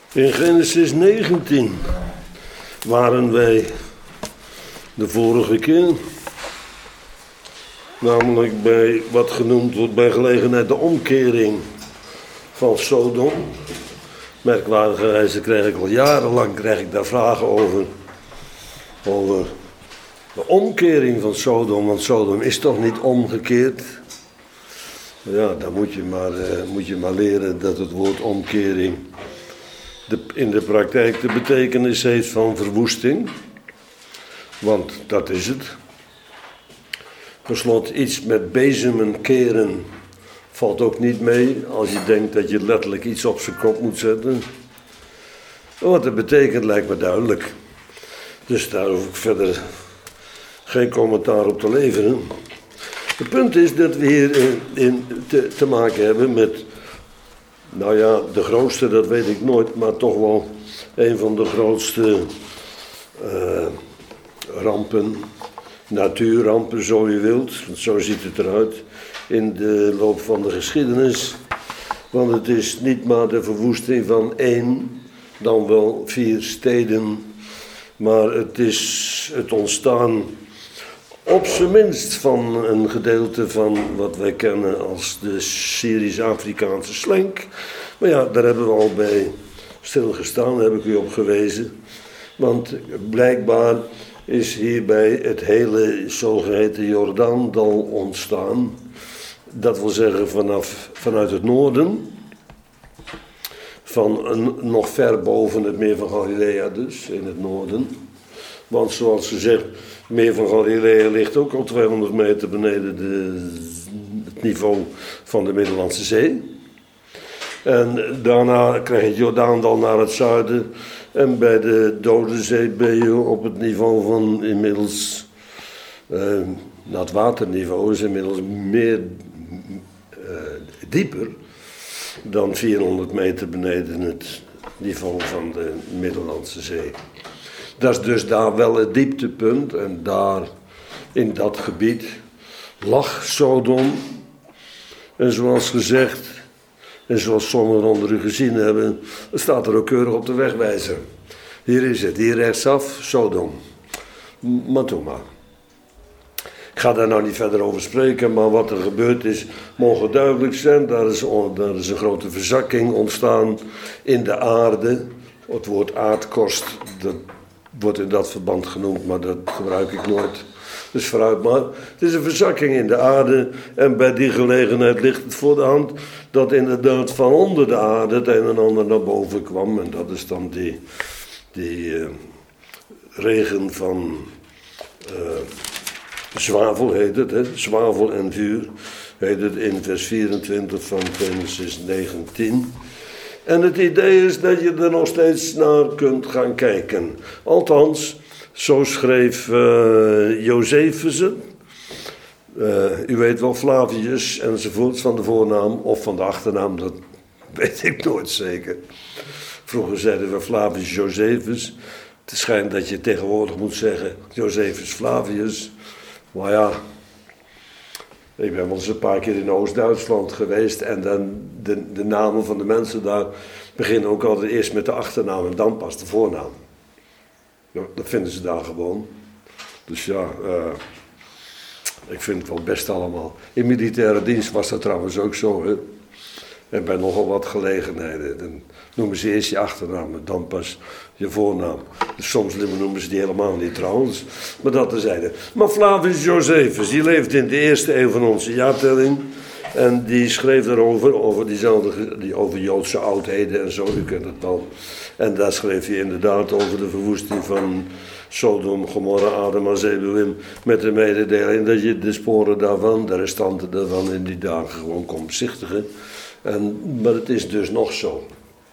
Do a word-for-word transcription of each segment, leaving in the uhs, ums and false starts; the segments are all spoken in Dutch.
In Genesis negentien waren wij de vorige keer, namelijk bij wat genoemd wordt bij gelegenheid de omkering van Sodom. Merkwaardigerwijze krijg ik al jarenlang krijg ik daar vragen over, over de omkering van Sodom, want Sodom is toch niet omgekeerd? Ja, dan moet je maar, uh, moet je maar leren dat het woord omkering de, in de praktijk de betekenis heeft van verwoesting. Want dat is het. Per slot, iets met bezemen keren valt ook niet mee als je denkt dat je letterlijk iets op zijn kop moet zetten. Wat het betekent lijkt me duidelijk. Dus daar hoef ik verder geen commentaar op te leveren. Het punt is dat we hier in, in te, te maken hebben met, nou ja, de grootste, dat weet ik nooit, maar toch wel een van de grootste uh, rampen, natuurrampen, zo je wilt. Want zo ziet het eruit in de loop van de geschiedenis. Want het is niet maar de verwoesting van één, dan wel vier steden, maar het is het ontstaan op zijn minst van een gedeelte van wat wij kennen als de Syrisch-Afrikaanse slenk. Maar ja, daar hebben we al bij stilgestaan, daar heb ik u op gewezen. Want blijkbaar is hierbij het hele zogeheten Jordaandal ontstaan. Dat wil zeggen vanaf, vanuit het noorden, van een, nog ver boven het meer van Galilea dus, in het noorden. Want zoals gezegd, het meer van Galilea ligt ook al tweehonderd meter beneden de, het niveau van de Middellandse Zee. En daarna krijg je Jordaandal naar het zuiden. En bij de Dode Zee ben je op het niveau van inmiddels, uh, nou het waterniveau is inmiddels meer uh, dieper dan vierhonderd meter beneden het niveau van de Middellandse Zee. Dat is dus daar wel het dieptepunt en daar in dat gebied lag Sodom. En zoals gezegd, en zoals sommigen onder u gezien hebben, staat er ook keurig op de wegwijzer. Hier is het, hier rechtsaf, Sodom. Maar toen maar. Ik ga daar nou niet verder over spreken, maar wat er gebeurd is, mogen duidelijk zijn. Daar is, daar is een grote verzakking ontstaan in de aarde. Het woord aardkorst, dat wordt in dat verband genoemd, maar dat gebruik ik nooit. Dus vooruit maar. Het is een verzakking in de aarde en bij die gelegenheid ligt het voor de hand dat inderdaad van onder de aarde het een en ander naar boven kwam. En dat is dan die, die uh, regen van uh, zwavel heet het, hè? Zwavel en vuur heet het in vers vierentwintig van Genesis negentien. En het idee is dat je er nog steeds naar kunt gaan kijken. Althans, zo schreef uh, Josephus. Uh, u weet wel, Flavius enzovoorts van de voornaam of van de achternaam, dat weet ik nooit zeker. Vroeger zeiden we Flavius Josephus. Het schijnt dat je tegenwoordig moet zeggen Josephus Flavius. Maar ja, ik ben wel eens een paar keer in Oost-Duitsland geweest en dan de, de namen van de mensen daar beginnen ook altijd eerst met de achternaam en dan pas de voornaam. Ja, dat vinden ze daar gewoon. Dus ja, uh, ik vind het wel best allemaal. In militaire dienst was dat trouwens ook zo, hè. En bij nogal wat gelegenheden. Dan noemen ze eerst je achternaam en dan pas je voornaam. Dus soms noemen ze die helemaal niet trouwens. Maar dat terzijde. Maar Flavius Josephus, die leefde in de eerste eeuw van onze jaartelling. En die schreef daarover, over diezelfde, die over Joodse oudheden en zo, u kent het wel. En daar schreef hij inderdaad over de verwoesting van Sodom, Gomorra, Adem en Zeboim. Met de mededeling dat je de sporen daarvan, de restanten daarvan in die dagen gewoon kon bezichtigen. En, maar het is dus nog zo.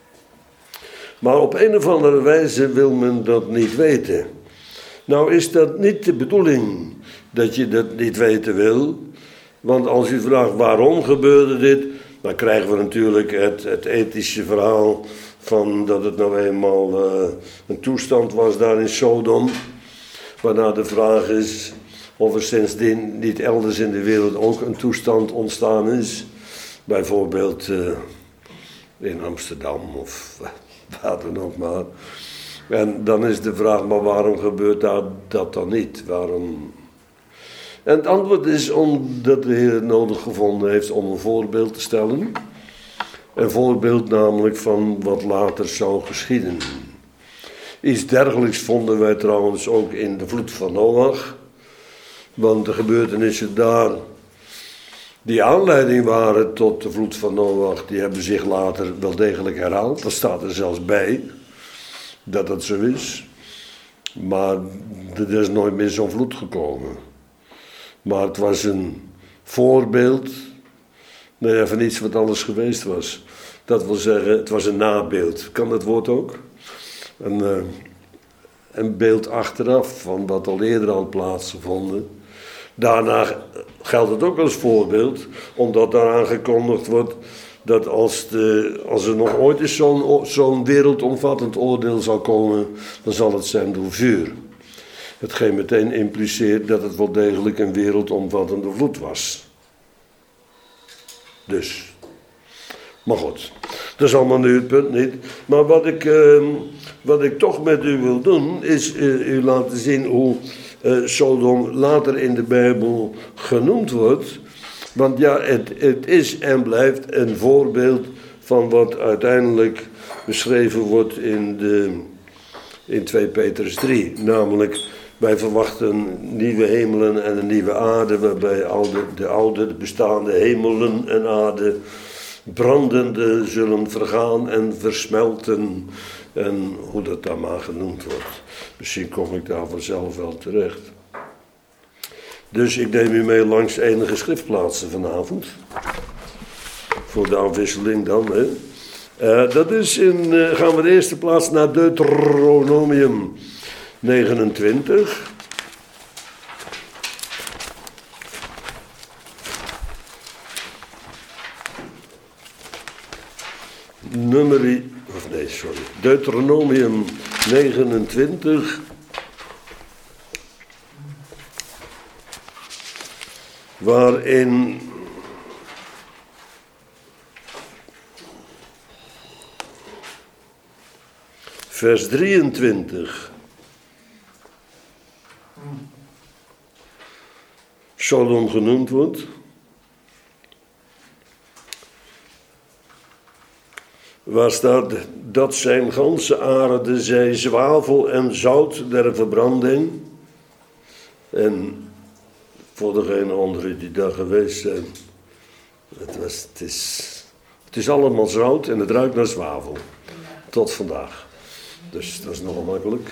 Maar op een of andere wijze wil men dat niet weten. Nou is dat niet de bedoeling dat je dat niet weten wil. Want als u vraagt waarom gebeurde dit, dan krijgen we natuurlijk het, het ethische verhaal van dat het nou eenmaal uh, een toestand was daar in Sodom. Waarna de vraag is of er sindsdien niet elders in de wereld ook een toestand ontstaan is. Bijvoorbeeld uh, in Amsterdam of waar dan ook maar. En dan is de vraag, maar waarom gebeurt dat, dat dan niet? Waarom? En het antwoord is omdat de Heer het nodig gevonden heeft om een voorbeeld te stellen. Een voorbeeld namelijk van wat later zou geschieden. Iets dergelijks vonden wij trouwens ook in de vloed van Noach. Want de gebeurtenissen daar die aanleiding waren tot de vloed van Noach, die hebben zich later wel degelijk herhaald. Dat staat er zelfs bij, dat dat zo is. Maar er is nooit meer zo'n vloed gekomen. Maar het was een voorbeeld, nou ja, van iets wat alles geweest was. Dat wil zeggen, het was een nabeeld. Kan dat woord ook? Een, uh, een beeld achteraf van wat al eerder had plaatsgevonden. Daarna geldt het ook als voorbeeld, omdat daar aangekondigd wordt dat als, de, als er nog ooit eens zo'n, zo'n wereldomvattend oordeel zal komen, dan zal het zijn door vuur. Hetgeen meteen impliceert dat het wel degelijk een wereldomvattende vloed was. Dus, maar goed, dat is allemaal nu het punt niet. Maar wat ik, uh, wat ik toch met u wil doen, is uh, u laten zien hoe uh, Sodom later in de Bijbel genoemd wordt. Want ja, het, het is en blijft een voorbeeld van wat uiteindelijk beschreven wordt in, de, in twee Petrus drie. Namelijk, wij verwachten nieuwe hemelen en een nieuwe aarde, waarbij al de, de oude, de bestaande hemelen en aarde brandende zullen vergaan en versmelten. En hoe dat dan maar genoemd wordt. Misschien kom ik daar vanzelf wel terecht. Dus ik neem u mee langs enige schriftplaatsen vanavond. Voor de afwisseling dan. Hè. Uh, dat is in, uh, gaan we de eerste plaats naar Deuteronomium negenentwintig. Nummer, of nee, sorry. Deuteronomium negenentwintig. Waarin vers drieëntwintig Sodom genoemd wordt. Waar staat dat zijn ganse aarde zij zwavel en zout der verbranding. En voor degenen onder u die daar geweest zijn. Het, was, het, is, het is allemaal zout en het ruikt naar zwavel. Tot vandaag. Dus dat is nogal makkelijk.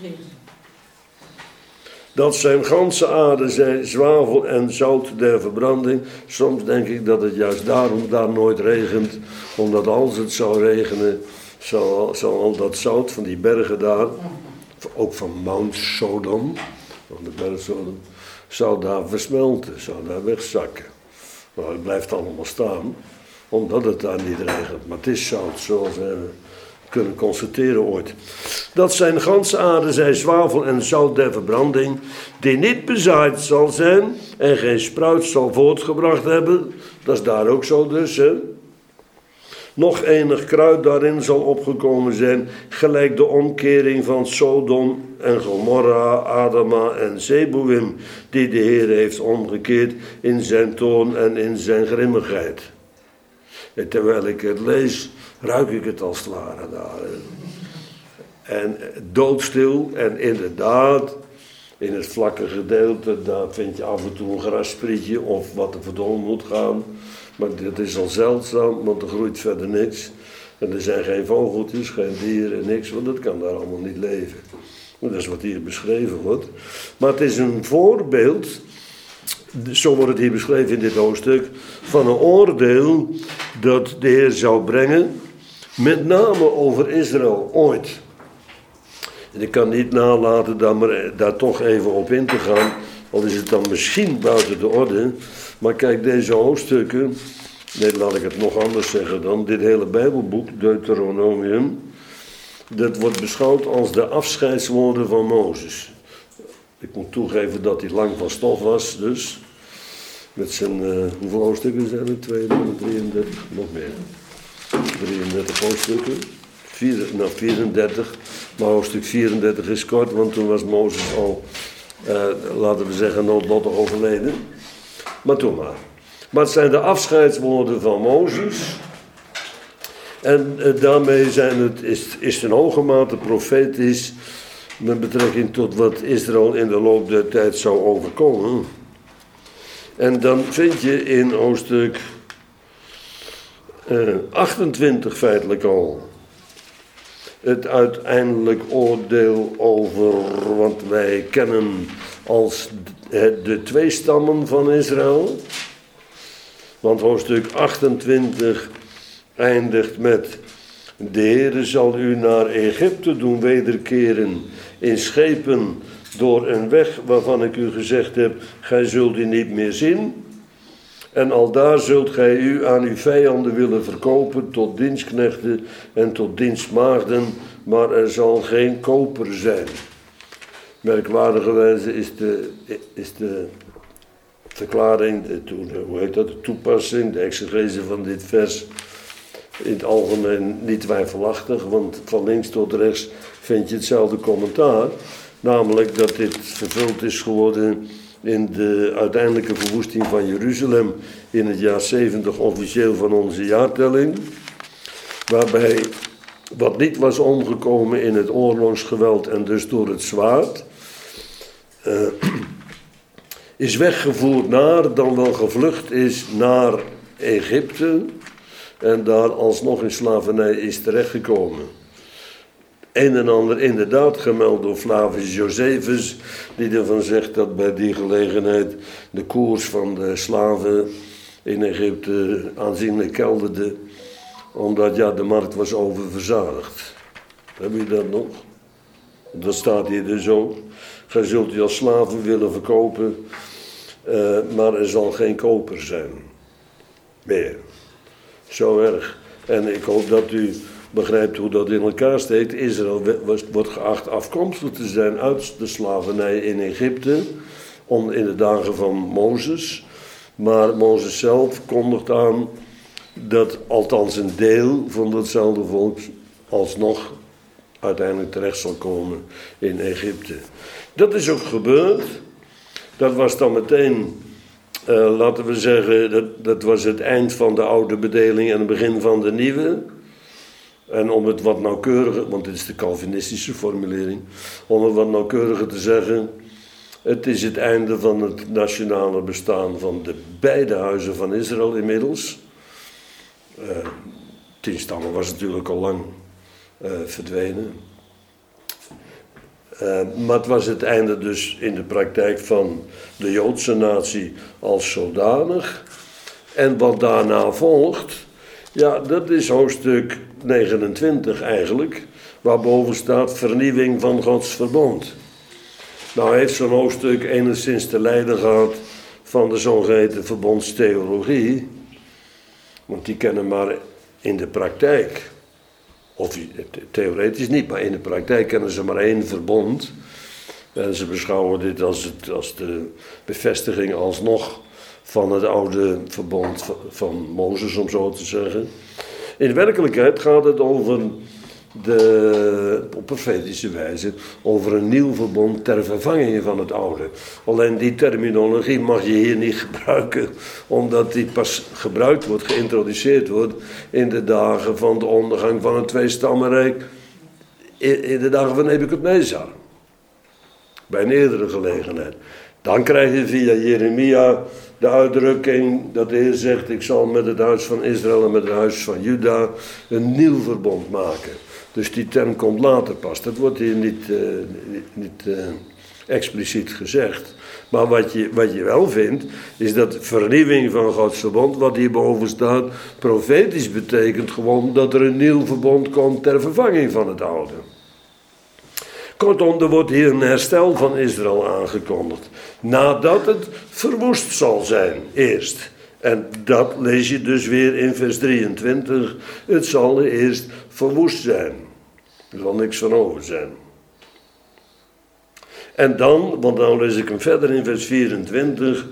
Dat zijn ganse aarde zij zwavel en zout der verbranding. Soms denk ik dat het juist daarom daar nooit regent. Omdat als het zou regenen, zou, zou al dat zout van die bergen daar, ook van Mount Sodom, van de berg Sodom, zou daar versmelten, zou daar wegzakken. Maar het blijft allemaal staan, omdat het daar niet regent. Maar het is zout, zoals we kunnen constateren ooit. Dat zijn ganse aarde zij zwavel en zout der verbranding, die niet bezaaid zal zijn en geen spruit zal voortgebracht hebben. Dat is daar ook zo dus, hè. Nog enig kruid daarin zal opgekomen zijn, gelijk de omkering van Sodom en Gomorra, Adama en Zeboïm, die de Heer heeft omgekeerd in zijn toorn en in zijn grimmigheid. En terwijl ik het lees, ruik ik het als het ware daar. En doodstil, en inderdaad, in het vlakke gedeelte, daar vind je af en toe een grassprietje of wat er verdomme moet gaan. Maar dit is al zeldzaam, want er groeit verder niks. En er zijn geen vogeltjes, geen dieren, niks, want dat kan daar allemaal niet leven. Dat is wat hier beschreven wordt. Maar het is een voorbeeld, zo wordt het hier beschreven in dit hoofdstuk, van een oordeel dat de Heer zou brengen, met name over Israël, ooit. En ik kan niet nalaten daar, maar, daar toch even op in te gaan, al is het dan misschien buiten de orde. Maar kijk, deze hoofdstukken, nee, laat ik het nog anders zeggen dan, dit hele Bijbelboek, Deuteronomium, dat wordt beschouwd als de afscheidswoorden van Mozes. Ik moet toegeven dat hij lang van stof was, dus, met zijn, uh, hoeveel hoofdstukken zijn er? tweehonderddrieëndertig, nog meer. drieëndertig hoofdstukken, vier, nou vierendertig, maar hoofdstuk vierendertig is kort, want toen was Mozes al, uh, laten we zeggen, noodlottig overleden. Maar toen maar. Maar het zijn de afscheidswoorden van Mozes. En uh, daarmee zijn het, is, is het in hoge mate profetisch met betrekking tot wat Israël in de loop der tijd zou overkomen. En dan vind je in hoofdstuk uh, achtentwintig feitelijk al het uiteindelijk oordeel over wat wij kennen als de, de twee stammen van Israël. Want hoofdstuk achtentwintig eindigt met: de Heere zal u naar Egypte doen wederkeren in schepen door een weg waarvan ik u gezegd heb, gij zult die niet meer zien. En aldaar zult gij u aan uw vijanden willen verkopen tot dienstknechten en tot dienstmaagden, maar er zal geen koper zijn. Merkwaardigerwijze is de, is de verklaring, de, hoe heet dat, de toepassing, de exegese van dit vers in het algemeen niet twijfelachtig, want van links tot rechts vind je hetzelfde commentaar. Namelijk dat dit vervuld is geworden in de uiteindelijke verwoesting van Jeruzalem in het jaar zeventig officieel van onze jaartelling. Waarbij wat niet was omgekomen in het oorlogsgeweld en dus door het zwaard, uh, is weggevoerd naar, dan wel gevlucht is naar Egypte en daar alsnog in slavernij is terechtgekomen. Een en ander inderdaad gemeld door Flavius Josephus, die ervan zegt dat bij die gelegenheid de koers van de slaven in Egypte aanzienlijk kelderde, omdat ja, de markt was oververzadigd. Heb je dat nog? Dat staat hier dus ook. Gij zult u als slaven willen verkopen, uh, maar er zal geen koper zijn. Meer. Zo erg. En ik hoop dat u begrijpt hoe dat in elkaar steekt. Israël wordt geacht afkomstig te zijn uit de slavernij in Egypte, in de dagen van Mozes. Maar Mozes zelf kondigt aan dat althans een deel van datzelfde volk alsnog uiteindelijk terecht zal komen in Egypte. Dat is ook gebeurd. Dat was dan meteen, uh, laten we zeggen, dat, dat was het eind van de oude bedeling en het begin van de nieuwe. En om het wat nauwkeuriger, want dit is de Calvinistische formulering, om het wat nauwkeuriger te zeggen, het is het einde van het nationale bestaan van de beide huizen van Israël inmiddels. Uh, tien stammen was natuurlijk al lang uh, verdwenen. Uh, maar het was het einde dus in de praktijk van de Joodse natie als zodanig. En wat daarna volgt, ja, dat is hoofdstuk negenentwintig eigenlijk, waarboven staat vernieuwing van Gods verbond. Nou heeft zo'n hoofdstuk enigszins te lijden gehad van de zogeheten verbondstheologie, want die kennen maar in de praktijk, of theoretisch niet, maar in de praktijk kennen ze maar één verbond. En ze beschouwen dit als, het, als de bevestiging alsnog van het oude verbond van, van Mozes, om zo te zeggen. In werkelijkheid gaat het over de, op profetische wijze, over een nieuw verbond ter vervanging van het oude. Alleen die terminologie mag je hier niet gebruiken, omdat die pas gebruikt wordt, geïntroduceerd wordt in de dagen van de ondergang van het tweestammenrijk, in, in de dagen van Nebukadnezar. Bij een eerdere gelegenheid. Dan krijg je via Jeremia de uitdrukking dat de Heer zegt, ik zal met het huis van Israël en met het huis van Juda een nieuw verbond maken. Dus die term komt later pas. Dat wordt hier niet, uh, niet, niet uh, expliciet gezegd. Maar wat je, wat je wel vindt, is dat vernieuwing van Gods verbond, wat hierboven staat, profetisch betekent gewoon dat er een nieuw verbond komt ter vervanging van het oude. Kortom, er wordt hier een herstel van Israël aangekondigd. Nadat het verwoest zal zijn, eerst. En dat lees je dus weer in vers drieëntwintig. Het zal eerst verwoest zijn. Er zal niks van over zijn. En dan, want dan lees ik hem verder in vers vierentwintig.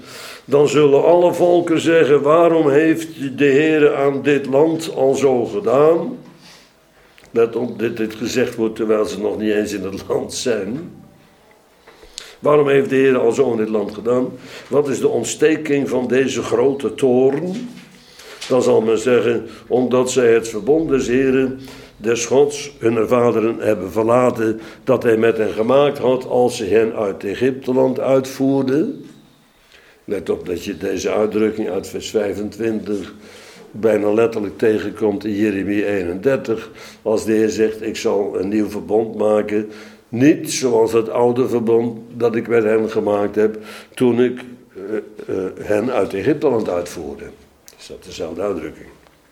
Dan zullen alle volken zeggen, waarom heeft de Heer aan dit land al zo gedaan? Let op, dit, dit gezegd wordt terwijl ze nog niet eens in het land zijn. Waarom heeft de Heer al zo in dit land gedaan? Wat is de ontsteking van deze grote toorn? Dan zal men zeggen, omdat zij het verbond des Heeren, des Gods, hun vaderen hebben verlaten, dat hij met hen gemaakt had als ze hen uit Egypteland uitvoerde. Let op dat je deze uitdrukking uit vers vijfentwintig bijna letterlijk tegenkomt in Jeremia eenendertig. Als de Heer zegt, ik zal een nieuw verbond maken. Niet zoals het oude verbond dat ik met hen gemaakt heb toen ik uh, uh, hen uit Egypteland uitvoerde. Is dat dezelfde uitdrukking.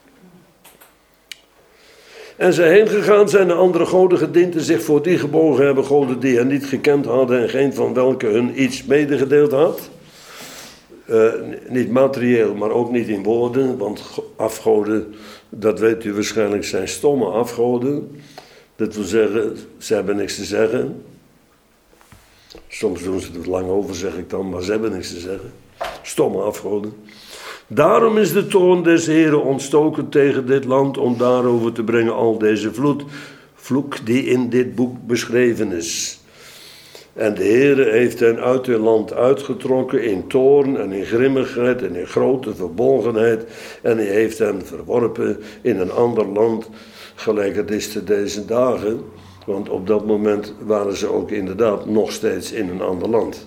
En zij heen gegaan zijn de andere goden gediend en zich voor die gebogen hebben, goden die hen niet gekend hadden en geen van welke hun iets medegedeeld had. Uh, niet materieel, maar ook niet in woorden, want afgoden, dat weet u waarschijnlijk, zijn stomme afgoden. Dat wil zeggen, ze hebben niks te zeggen. Soms doen ze er lang over, zeg ik dan, maar ze hebben niks te zeggen. Stomme afgoden. Daarom is de toorn des Heren ontstoken tegen dit land, om daarover te brengen al deze vloed, vloek die in dit boek beschreven is. En de Heere heeft hen uit hun land uitgetrokken in toorn en in grimmigheid en in grote verbolgenheid. En hij heeft hen verworpen in een ander land, gelijk het is te deze dagen. Want op dat moment waren ze ook inderdaad nog steeds in een ander land.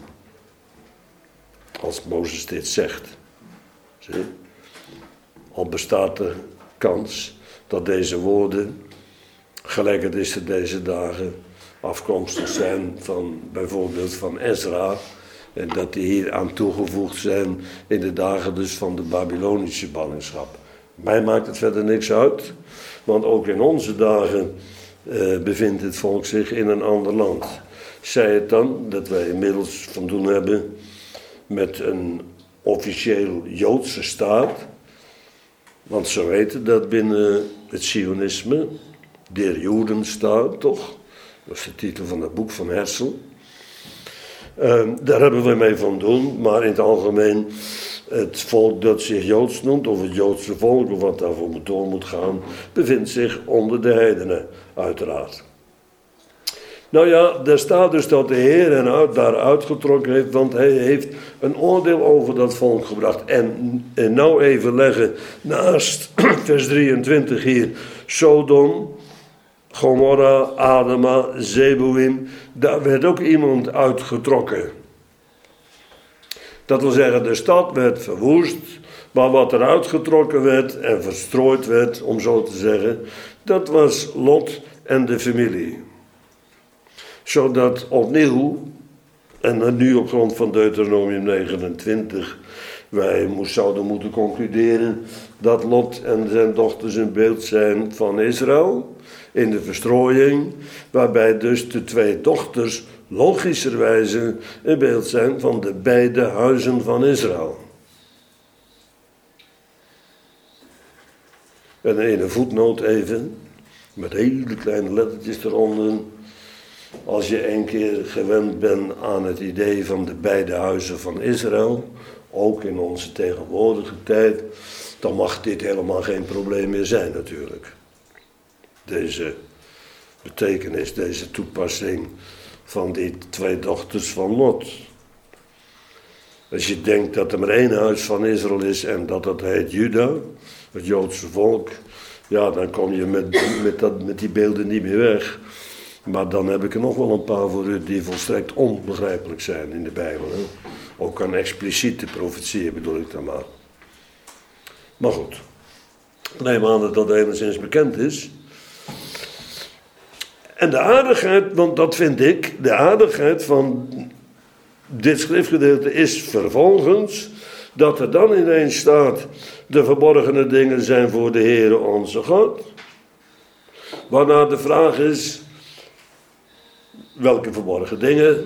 Als Mozes dit zegt. Zie? Al bestaat de kans dat deze woorden, gelijk het is te deze dagen, afkomstig zijn van bijvoorbeeld van Ezra. En dat die hier aan toegevoegd zijn in de dagen dus van de Babylonische ballingschap. Mij maakt het verder niks uit. Want ook in onze dagen uh, bevindt het volk zich in een ander land. Zij het dan dat wij inmiddels van doen hebben met een officieel Joodse staat. Want zo heette dat binnen het Zionisme. Der Jodenstaat, toch? Dat is de titel van het boek van Herzl. Uh, daar hebben we mee van doen, maar in het algemeen het volk dat zich Joods noemt, of het Joodse volk, of wat daarvoor door moet gaan, bevindt zich onder de heidenen, uiteraard. Nou ja, daar staat dus dat de Heer hen uit, daar uitgetrokken heeft, want hij heeft een oordeel over dat volk gebracht. En, en nou even leggen naast vers drieëntwintig hier, Sodom, Gomorra, Adama, Zeboïm, daar werd ook iemand uitgetrokken. Dat wil zeggen, de stad werd verwoest, maar wat er uitgetrokken werd en verstrooid werd, om zo te zeggen, dat was Lot en de familie. Zodat opnieuw, en nu op grond van Deuteronomium negenentwintig, wij zouden moeten concluderen dat Lot en zijn dochters een beeld zijn van Israël in de verstrooiing, waarbij dus de twee dochters logischerwijze een beeld zijn van de beide huizen van Israël. En in een voetnoot even, met hele kleine lettertjes eronder. Als je een keer gewend bent aan het idee van de beide huizen van Israël, ook in onze tegenwoordige tijd, dan mag dit helemaal geen probleem meer zijn natuurlijk. Deze betekenis, deze toepassing van die twee dochters van Lot. Als je denkt dat er maar één huis van Israël is en dat dat heet Juda, het Joodse volk, ja, dan kom je met, met, dat, met die beelden niet meer weg. Maar dan heb ik er nog wel een paar voor u die volstrekt onbegrijpelijk zijn in de Bijbel. Hè? Ook aan expliciete profetieën bedoel ik dan maar. Maar goed, neem aan dat dat enigszins bekend is. En de aardigheid, want dat vind ik, de aardigheid van dit schriftgedeelte is vervolgens dat er dan ineens staat, de verborgene dingen zijn voor de Heere onze God. Waarna de vraag is, welke verborgen dingen?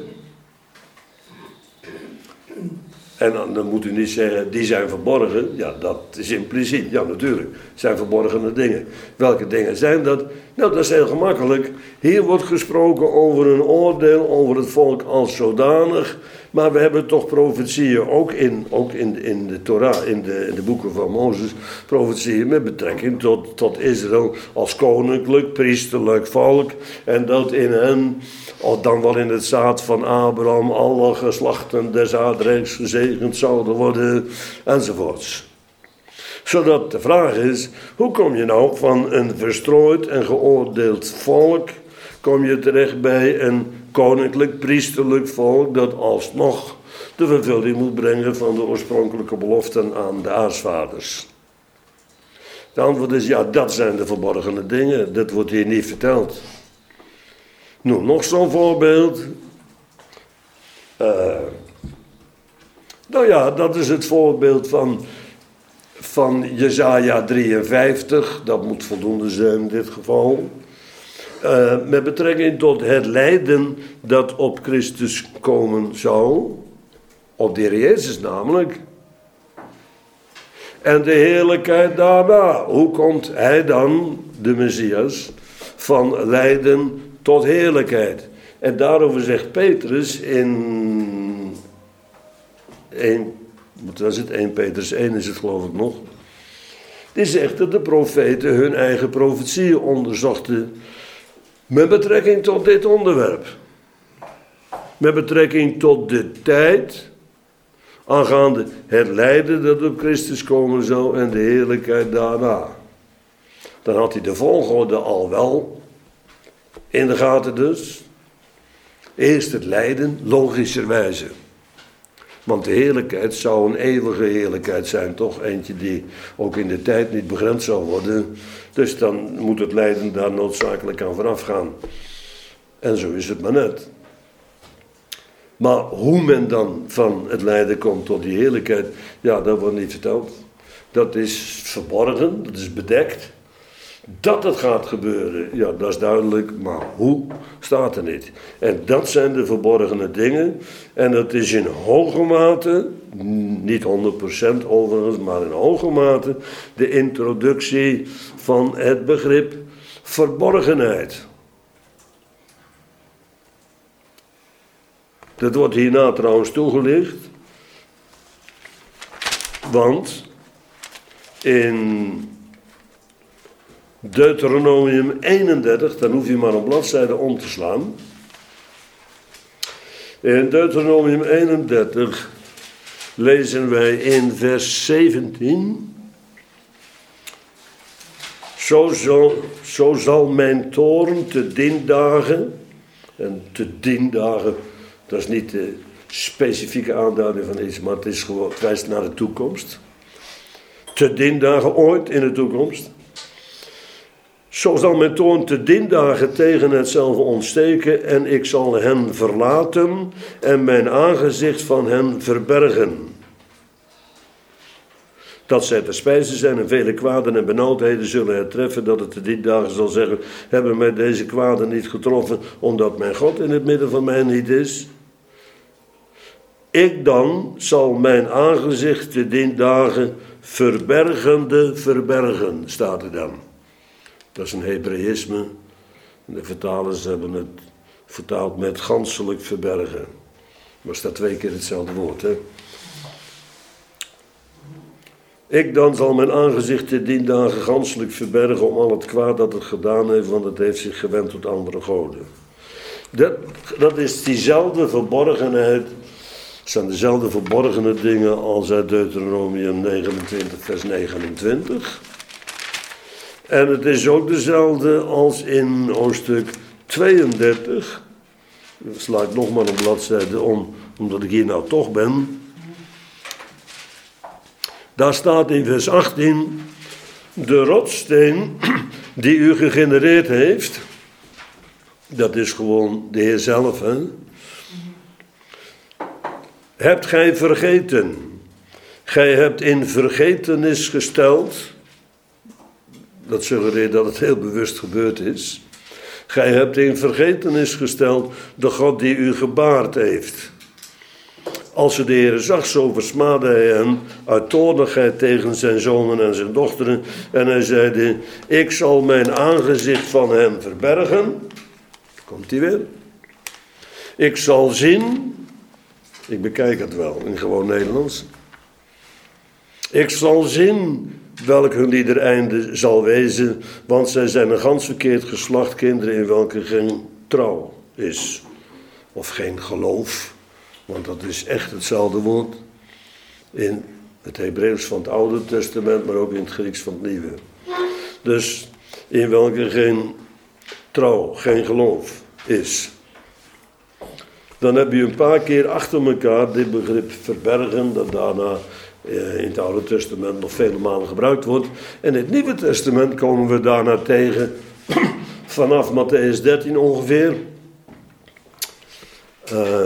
En dan, dan moet u niet zeggen, die zijn verborgen. Ja, dat is impliciet. Ja, natuurlijk. Zijn verborgene dingen. Welke dingen zijn dat? Nou, dat is heel gemakkelijk. Hier wordt gesproken over een oordeel over het volk als zodanig. Maar we hebben toch profetieën, ook in, ook in, in de Torah, in de, in de boeken van Mozes, profetieën met betrekking tot, tot Israël als koninklijk, priesterlijk volk. En dat in hen, of dan wel in het zaad van Abraham, alle geslachten des aardrijks gezegend zouden worden, enzovoorts. Zodat de vraag is, hoe kom je nou van een verstrooid en geoordeeld volk, kom je terecht bij een koninklijk, priesterlijk volk dat alsnog de vervulling moet brengen van de oorspronkelijke beloften aan de aartsvaders? De antwoord is, ja, dat zijn de verborgene dingen. Dat wordt hier niet verteld. Noem nog zo'n voorbeeld. Uh, nou ja, dat is het voorbeeld van, van Jesaja drieënvijftig. Dat moet voldoende zijn in dit geval. Uh, met betrekking tot het lijden dat op Christus komen zou. Op de Heer Jezus namelijk. En de heerlijkheid daarna. Hoe komt hij dan, de Messias, van lijden tot heerlijkheid? En daarover zegt Petrus in één, wat was het? één Petrus één is het geloof ik nog. Die zegt dat de profeten hun eigen profetieën onderzochten met betrekking tot dit onderwerp. Met betrekking tot de tijd aangaande het lijden dat op Christus komen zou en de heerlijkheid daarna. Dan had hij de volgorde al wel in de gaten dus. Eerst het lijden, logischerwijze. Want de heerlijkheid zou een eeuwige heerlijkheid zijn, toch? Eentje die ook in de tijd niet begrensd zou worden. Dus dan moet het lijden daar noodzakelijk aan vooraf gaan. En zo is het maar net. Maar hoe men dan van het lijden komt tot die heerlijkheid, ja, dat wordt niet verteld. Dat is verborgen, dat is bedekt. Dat het gaat gebeuren, ja, dat is duidelijk, maar hoe, staat er niet. En dat zijn de verborgene dingen. En dat is in hoge mate, niet honderd procent overigens, maar in hoge mate de introductie van het begrip verborgenheid. Dat wordt hierna trouwens toegelicht. Want in Deuteronomium eenendertig, dan hoef je maar een bladzijde om te slaan. In Deuteronomium eenendertig lezen wij in vers zeventien. Zo zal, zo zal mijn toorn te dien dagen, en te dien dagen, dat is niet de specifieke aanduiding van iets, maar het is gewoon, het wijst naar de toekomst. Te dien dagen ooit in de toekomst. Zo zal mijn toorn te dien dagen tegen hetzelfde ontsteken en ik zal hen verlaten en mijn aangezicht van hen verbergen. Dat zij te spijzen zijn en vele kwaden en benauwdheden zullen het treffen, dat het te dien dagen zal zeggen, hebben mij deze kwaden niet getroffen, omdat mijn God in het midden van mij niet is. Ik dan zal mijn aangezicht te dien dagen verbergende verbergen, staat er dan. Dat is een Hebreïsme. De vertalers hebben het vertaald met ganselijk verbergen. Maar staat twee keer hetzelfde woord, hè. Ik dan zal mijn aangezicht te dien dagen ganselijk verbergen om al het kwaad dat het gedaan heeft, want het heeft zich gewend tot andere goden. Dat, dat is diezelfde verborgenheid, het zijn dezelfde verborgene dingen als uit Deuteronomium negenentwintig vers negenentwintig. En het is ook dezelfde als in hoofdstuk tweeëndertig. Dan sla ik nog maar een bladzijde om, omdat ik hier nou toch ben. Daar staat in vers achttien, de rotssteen die u gegenereerd heeft, dat is gewoon de Heer zelf, hè? Hebt gij vergeten, gij hebt in vergetenis gesteld, dat suggereert dat het heel bewust gebeurd is. Gij hebt in vergetenis gesteld de God die u gebaard heeft. Als ze de Heer zag, zo versmaadde hij hen uit toornigheid tegen zijn zonen en zijn dochteren. En hij zeide, ik zal mijn aangezicht van hem verbergen. Komt hij weer. Ik zal zien, Ik bekijk het wel in gewoon Nederlands. Ik zal zien welk hun lieder einde zal wezen, want zij zijn een gans verkeerd geslacht kinderen in welke geen trouw is. Of geen geloof, want dat is echt hetzelfde woord in het Hebreeuws van het Oude Testament, maar ook in het Grieks van het Nieuwe. Dus in welke geen trouw, geen geloof is. Dan heb je een paar keer achter elkaar dit begrip verbergen, dat daarna eh, in het Oude Testament nog vele malen gebruikt wordt. En in het Nieuwe Testament komen we daarna tegen vanaf Mattheüs dertien ongeveer. Uh,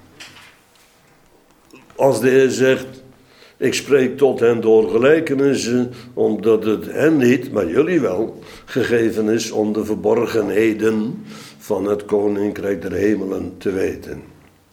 als de Heer zegt, ik spreek tot hen door gelijkenissen, omdat het hen niet, maar jullie wel, gegeven is om de verborgenheden van het Koninkrijk der Hemelen te weten.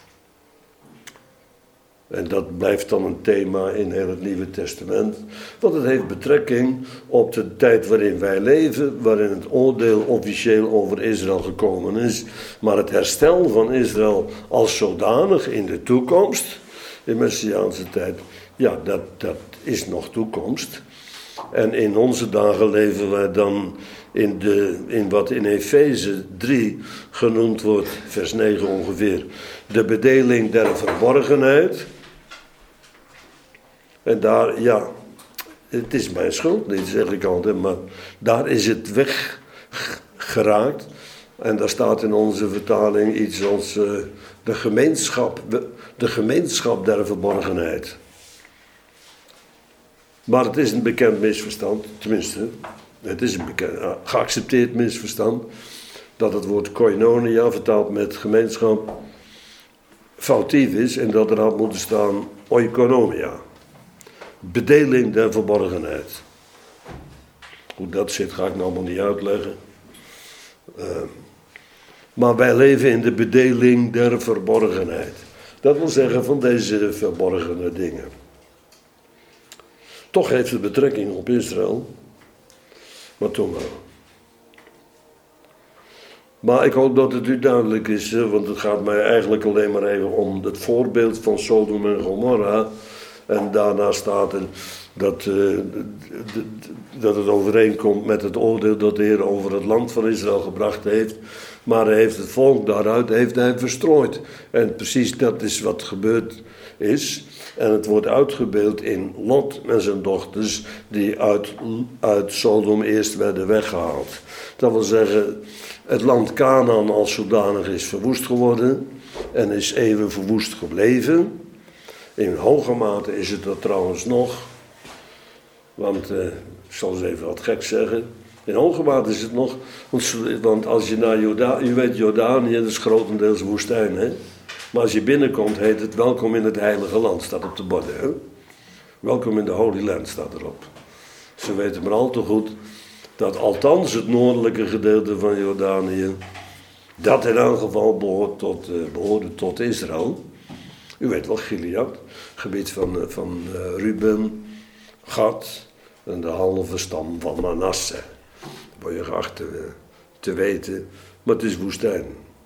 En dat blijft dan een thema in heel het Nieuwe Testament. Want het heeft betrekking op de tijd waarin wij leven, waarin het oordeel officieel over Israël gekomen is. Maar het herstel van Israël als zodanig in de toekomst, in Messiaanse tijd, ja, dat, dat is nog toekomst. En in onze dagen leven wij dan in, de, in wat in Efeze drie genoemd wordt, vers negen ongeveer, de bedeling der verborgenheid. En daar, ja, het is mijn schuld niet, zeg ik altijd, maar daar is het weggeraakt. En daar staat in onze vertaling iets als uh, de gemeenschap, de gemeenschap der verborgenheid. Maar het is een bekend misverstand, tenminste, het is een bekend, uh, geaccepteerd misverstand, dat het woord koinonia, vertaald met gemeenschap, foutief is en dat er had moeten staan oikonomia. Bedeling der verborgenheid. Hoe dat zit ga ik nou allemaal niet uitleggen. Uh, maar wij leven in de bedeling der verborgenheid. Dat wil zeggen van deze verborgene dingen. Toch heeft het betrekking op Israël. Maar toch wel. Maar ik hoop dat het u duidelijk is, want het gaat mij eigenlijk alleen maar even om het voorbeeld van Sodom en Gomorra. En daarna staat er dat, uh, dat het overeenkomt met het oordeel dat de Heer over het land van Israël gebracht heeft. Maar hij heeft het volk daaruit heeft hij verstrooid. En precies dat is wat gebeurd is. En het wordt uitgebeeld in Lot en zijn dochters die uit, uit Sodom eerst werden weggehaald. Dat wil zeggen, het land Kanaan als zodanig is verwoest geworden en is eeuwen verwoest gebleven. In hoge mate is het dat trouwens nog, want uh, ik zal eens even wat gek zeggen. In hoge mate is het nog, want, want als je naar Jordanië, je weet Jordanië, dat is grotendeels woestijn, hè. Maar als je binnenkomt heet het welkom in het heilige land, staat op de borden, hè. Welkom in de Holy Land staat erop. Ze weten maar al te goed dat althans het noordelijke gedeelte van Jordanië, dat in elk geval behoort tot, uh, behoorde tot Israël. U weet wel, Gilead, gebied van, van uh, Ruben, Gad en de halve stam van Manasse. Dat word je geacht te, te weten, maar het is woestijn.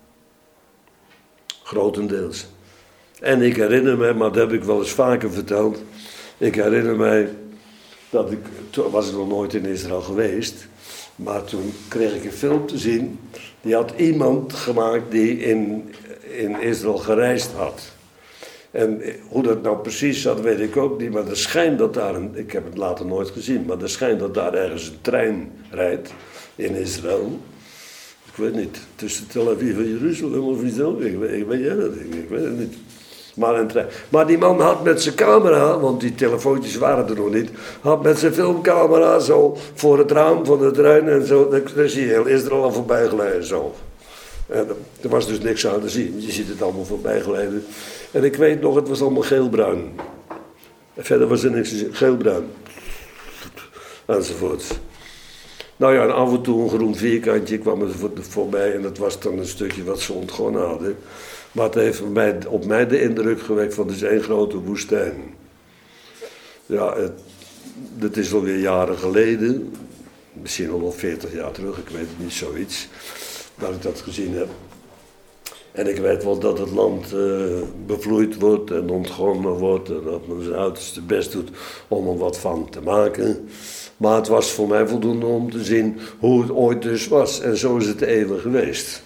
Grotendeels. En ik herinner me, maar dat heb ik wel eens vaker verteld, ik herinner mij dat ik, toen was ik nog nooit in Israël geweest, maar toen kreeg ik een film te zien, die had iemand gemaakt die in, in Israël gereisd had. En hoe dat nou precies zat, weet ik ook niet. Maar er schijnt dat daar, een, ik heb het later nooit gezien, maar er schijnt dat daar ergens een trein rijdt in Israël. Ik weet niet, tussen Tel Aviv en Jeruzalem of iets zo. Ik, ik weet jij dat, ik, ik weet het niet. Maar, een trein. Maar die man had met zijn camera, want die telefoontjes waren er nog niet, had met zijn filmcamera zo voor het raam van de trein en zo, daar zie je heel Israël al voorbij glijden zo. En er was dus niks aan te zien, je ziet het allemaal voorbij glijden. En ik weet nog, het was allemaal geelbruin. En verder was er niks te zien, geelbruin. Enzovoort. Nou ja, en af en toe een groen vierkantje kwam er voorbij en dat was dan een stukje wat ze ontgonnen hadden. Maar het heeft op mij, op mij de indruk gewekt van het is één grote woestijn. Ja, het, dat is alweer jaren geleden. Misschien al wel veertig jaar terug, ik weet het niet, zoiets. Dat ik dat gezien heb. En ik weet wel dat het land uh, bevloeid wordt en ontgonnen wordt en dat men zijn uiterste best doet om er wat van te maken. Maar het was voor mij voldoende om te zien hoe het ooit dus was. En zo is het eeuwig geweest.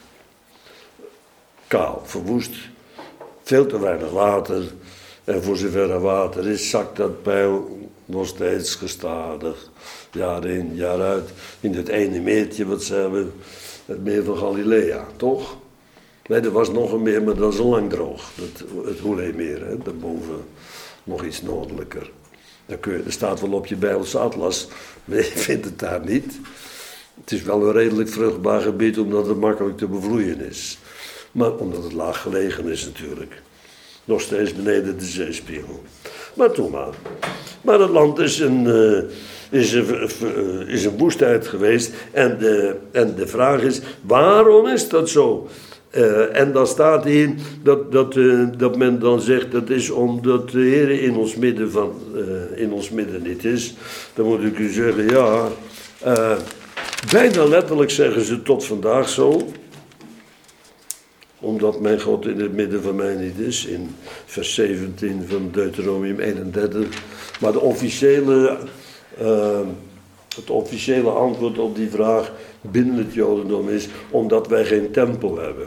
Kaal, verwoest, veel te weinig water. En voor zover er water is, zakt dat peil nog steeds gestadig. Jaar in, jaar uit. In het ene meertje wat ze hebben, het meer van Galilea, toch? Nee, er was nog een meer, maar dat is al lang droog. Het, het Hoele-meer, hè, daarboven nog iets noordelijker. Daar kun je, er staat wel op je Bijbelse atlas, maar je vindt het daar niet. Het is wel een redelijk vruchtbaar gebied, omdat het makkelijk te bevloeien is. Maar omdat het laag gelegen is natuurlijk. Nog steeds beneden de zeespiegel. Maar toen maar. Maar het land is een, uh, is een, uh, is een woestheid geweest. En de, en de vraag is, waarom is dat zo? Uh, en dan staat hier dat, dat, uh, dat men dan zegt, dat is omdat de Heer in ons midden, van, uh, in ons midden niet is. Dan moet ik u zeggen, ja, uh, bijna letterlijk zeggen ze tot vandaag zo. Omdat mijn God in het midden van mij niet is, in vers zeventien van Deuteronomium eenendertig. Maar de officiële, uh, het officiële antwoord op die vraag binnen het Jodendom is, omdat wij geen tempel hebben.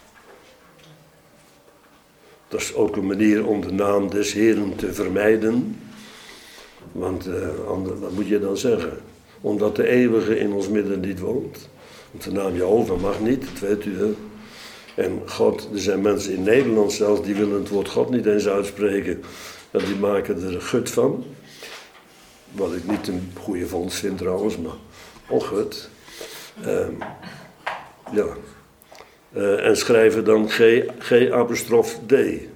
Dat is ook een manier om de naam des Heeren te vermijden. Want uh, ander, wat moet je dan zeggen? Omdat de eeuwige in ons midden niet woont. Want de naam Jehovah mag niet, dat weet u hè. En God, er zijn mensen in Nederland zelfs, die willen het woord God niet eens uitspreken. En die maken er een gut van. Wat ik niet een goede vondst vind trouwens, maar oh gut. Uh, ja. Uh, en schrijven dan G, G apostrof D. Ik,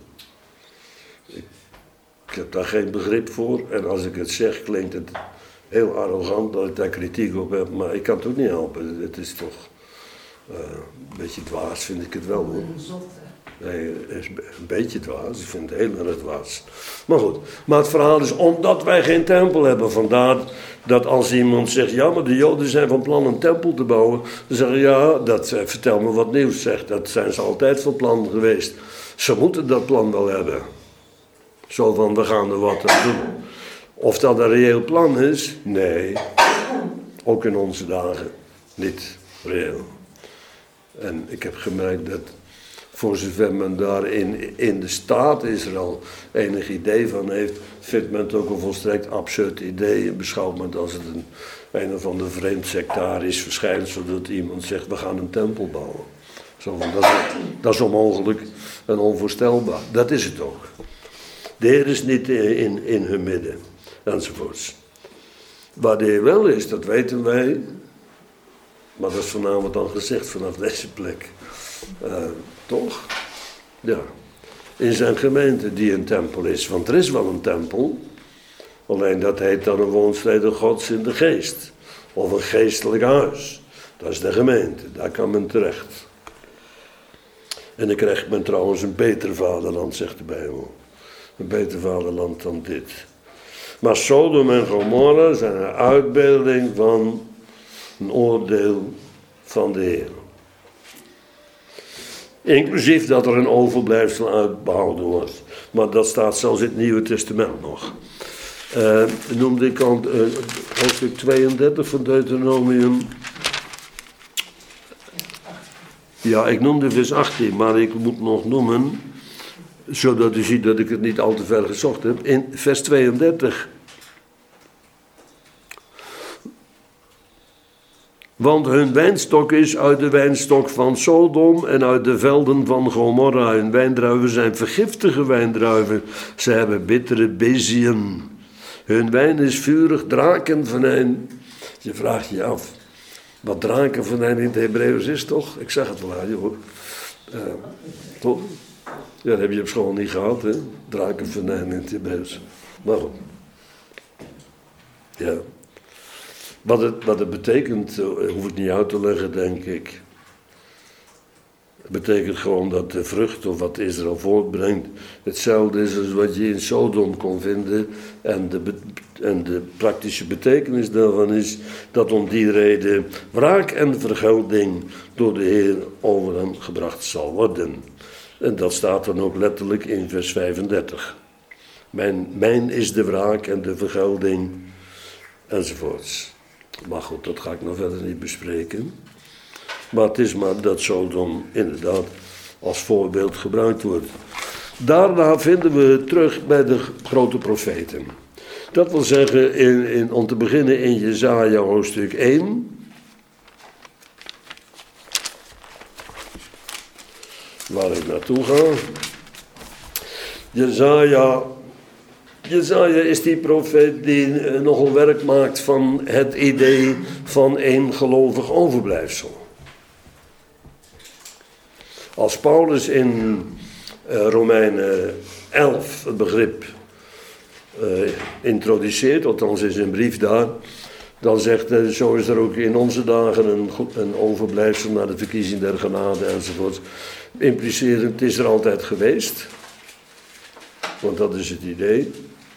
ik heb daar geen begrip voor. En als ik het zeg, klinkt het heel arrogant dat ik daar kritiek op heb. Maar ik kan het ook niet helpen. Het is toch uh, een beetje dwaas, vind ik het wel hoor. Nee, het is een beetje dwaas. Ik vind het heel erg dwaas. Maar goed. Maar het verhaal is, omdat wij geen tempel hebben. Vandaar dat als iemand zegt, ja, maar de Joden zijn van plan een tempel te bouwen. Dan zeggen ja, dat, uh, vertel me wat nieuws zegt. Dat zijn ze altijd van plan geweest. Ze moeten dat plan wel hebben. Zo van, we gaan er wat aan doen. Of dat een reëel plan is? Nee. Ook in onze dagen niet reëel. En ik heb gemerkt dat voor zover men daar in, in de staat Israël enig idee van heeft, vindt men het ook een volstrekt absurd idee. Beschouwt men het als het een, een of ander vreemd sectarisch verschijnsel dat iemand zegt, we gaan een tempel bouwen. Zo van, dat, is, dat is onmogelijk en onvoorstelbaar. Dat is het ook. De Heer is niet in, in hun midden, enzovoorts. Waar de Heer wel is, dat weten wij. Maar dat is vanavond al gezegd vanaf deze plek. Uh, toch? Ja. In zijn gemeente die een tempel is. Want er is wel een tempel. Alleen dat heet dan een woonstede Gods in de geest. Of een geestelijk huis. Dat is de gemeente. Daar kan men terecht. En dan krijgt men trouwens een beter vaderland, zegt de Bijbel. Een beter vaderland dan dit. Maar Sodom en Gomorra zijn een uitbeelding van een oordeel van de Heer. Inclusief dat er een overblijfsel uitbehouden wordt. Maar dat staat zelfs in het Nieuwe Testament nog. Uh, noemde ik al uh, hoofdstuk tweeëndertig van Deuteronomium. Ja, ik noemde vers achttien, maar ik moet nog noemen, zodat u ziet dat ik het niet al te ver gezocht heb. In vers tweeëndertig. Want hun wijnstok is uit de wijnstok van Sodom en uit de velden van Gomorra. Hun wijndruiven zijn vergiftige wijndruiven. Ze hebben bittere bezien. Hun wijn is vurig drakenvenijn. Je vraagt je af wat drakenvenijn in het Hebreeuws is, toch? Ik zeg het wel aan je hoor. Uh, toch? Ja, dat heb je op school niet gehad, hè? Drakenvenijn in het Hebreeuws. Maar goed. Ja. Wat het, wat het betekent, hoef ik niet uit te leggen, denk ik. Het betekent gewoon dat de vrucht, of wat Israël voortbrengt, hetzelfde is als wat je in Sodom kon vinden. En de, En de praktische betekenis daarvan is dat om die reden wraak en vergelding door de Heer over hem gebracht zal worden. En dat staat dan ook letterlijk in vers vijfendertig. Mijn, mijn is de wraak en de vergelding enzovoorts. Maar goed, dat ga ik nog verder niet bespreken. Maar het is maar dat Sodom inderdaad als voorbeeld gebruikt wordt. Daarna vinden we terug bij de grote profeten. Dat wil zeggen, in, in, om te beginnen in Jesaja hoofdstuk één. Waar ik naartoe ga. Jesaja, Jesaja is die profeet die uh, nogal werk maakt van het idee van één gelovig overblijfsel. Als Paulus in uh, Romeinen elf het begrip uh, introduceert, althans in zijn brief daar, dan zegt hij, zo is er ook in onze dagen een, een overblijfsel naar de verkiezing der genade enzovoort. Implicerend, het is er altijd geweest, want dat is het idee.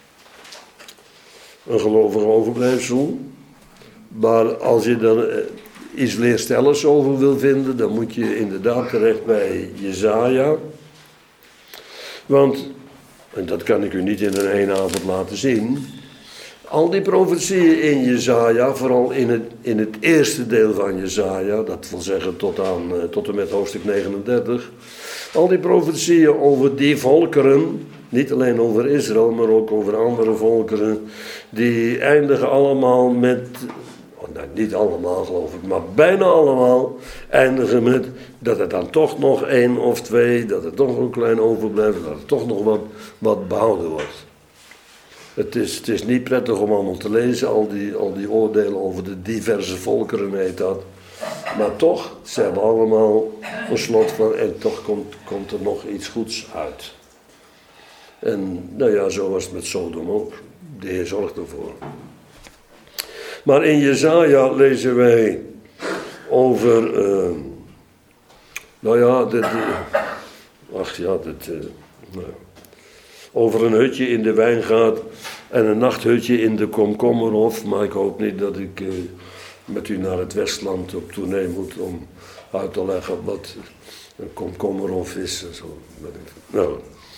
Een gelovig overblijfsel. Maar als je dan uh, iets leerstelligs over wil vinden, dan moet je inderdaad terecht bij Jesaja. Want, en dat kan ik u niet in een één avond laten zien, al die profetieën in Jesaja, vooral in het, in het eerste deel van Jesaja, dat wil zeggen tot, aan, tot en met hoofdstuk negenendertig, al die profetieën over die volkeren, niet alleen over Israël, maar ook over andere volkeren, die eindigen allemaal met, oh nou, niet allemaal geloof ik, maar bijna allemaal eindigen met dat er dan toch nog één of twee, dat er toch nog een klein overblijft, dat er toch nog wat, wat behouden wordt. Het is, het is niet prettig om allemaal te lezen, al die, al die oordelen over de diverse volkeren heet dat. Maar toch, ze hebben allemaal een slot van, en toch komt, komt er nog iets goeds uit. En nou ja, zo was het met Sodom ook. De Heer zorgt ervoor. Maar in Jesaja lezen wij over, uh, nou ja, dit, ach ja, dit, uh, nou, over een hutje in de wijngaard en een nachthutje in de Komkommerhof. Maar ik hoop niet dat ik uh, met u naar het Westland op tournee moet om uit te leggen wat een Komkommerhof is. En zo. Nou.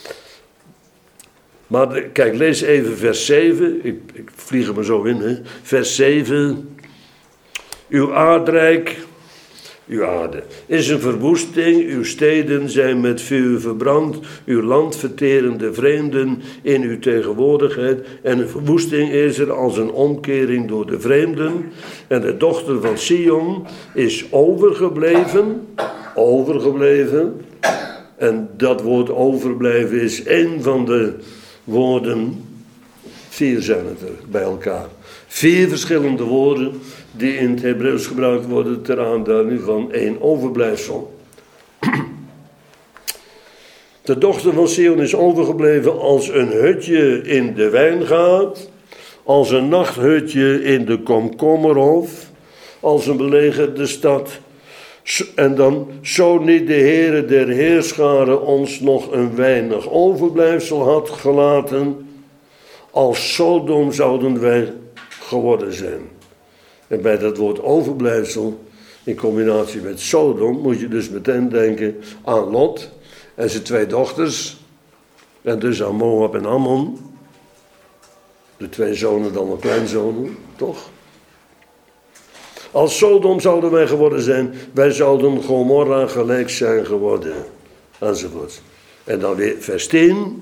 Maar kijk, lees even vers zeven. Ik, ik vlieg er maar zo in. Hè. Vers zeven. Uw aardrijk, uw aarde, is een verwoesting. Uw steden zijn met vuur verbrand. Uw land verteren de vreemden in uw tegenwoordigheid. En een verwoesting is er als een omkering door de vreemden. En de dochter van Sion is overgebleven. Overgebleven. En dat woord overblijven is één van de woorden, vier zijn het er bij elkaar. Vier verschillende woorden die in het Hebreeuws gebruikt worden ter aanduiding van één overblijfsel. De dochter van Sion is overgebleven als een hutje in de wijngaard, als een nachthutje in de Komkommerhof, als een belegerde stad. En dan, zo niet de Heere der Heerscharen ons nog een weinig overblijfsel had gelaten, als Sodom zouden wij geworden zijn. En bij dat woord overblijfsel, in combinatie met Sodom, moet je dus meteen denken aan Lot en zijn twee dochters, en dus aan Moab en Ammon. De twee zonen dan nog kleinzonen, toch? Als Sodom zouden wij geworden zijn, wij zouden Gomorra gelijk zijn geworden. Enzovoort. En dan weer vers tien.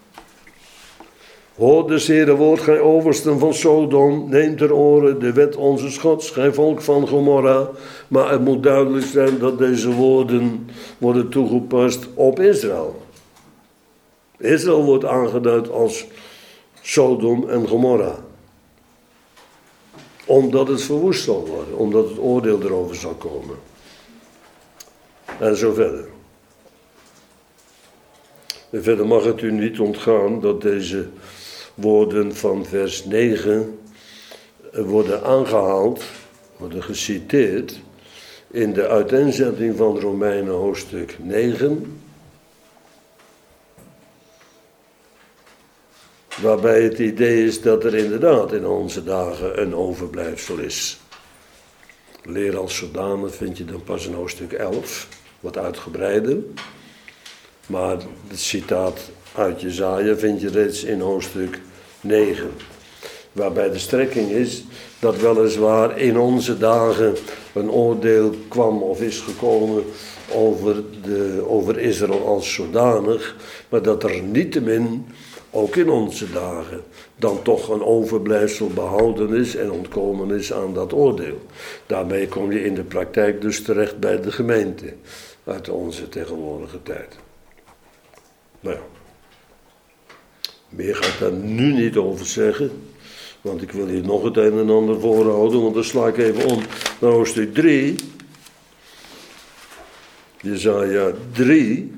Hoor dus, Heere, woord, gij oversten van Sodom, neem ter oren de wet onze Gods, gij volk van Gomorra. Maar het moet duidelijk zijn dat deze woorden worden toegepast op Israël. Israël wordt aangeduid als Sodom en Gomorra. Omdat het verwoest zal worden, omdat het oordeel erover zal komen. En zo verder. En verder mag het u niet ontgaan dat deze woorden van vers negen worden aangehaald, worden geciteerd in de uiteenzetting van Romeinen hoofdstuk negen. Waarbij het idee is dat er inderdaad in onze dagen een overblijfsel is. Leer als zodanig vind je dan pas in hoofdstuk elf, wat uitgebreider. Maar het citaat uit Jesaja vind je reeds in hoofdstuk negen. Waarbij de strekking is dat weliswaar in onze dagen een oordeel kwam of is gekomen over, de, over Israël als zodanig. Maar dat er niettemin ook in onze dagen dan toch een overblijfsel behouden is en ontkomen is aan dat oordeel. Daarmee kom je in de praktijk dus terecht bij de gemeente uit onze tegenwoordige tijd. Nou ja, meer ga ik daar nu niet over zeggen, want ik wil hier nog het een en ander voorhouden, want dan sla ik even om naar hoofdstuk drie. Jesaja drie.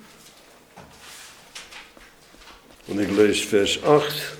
En ik lees vers acht.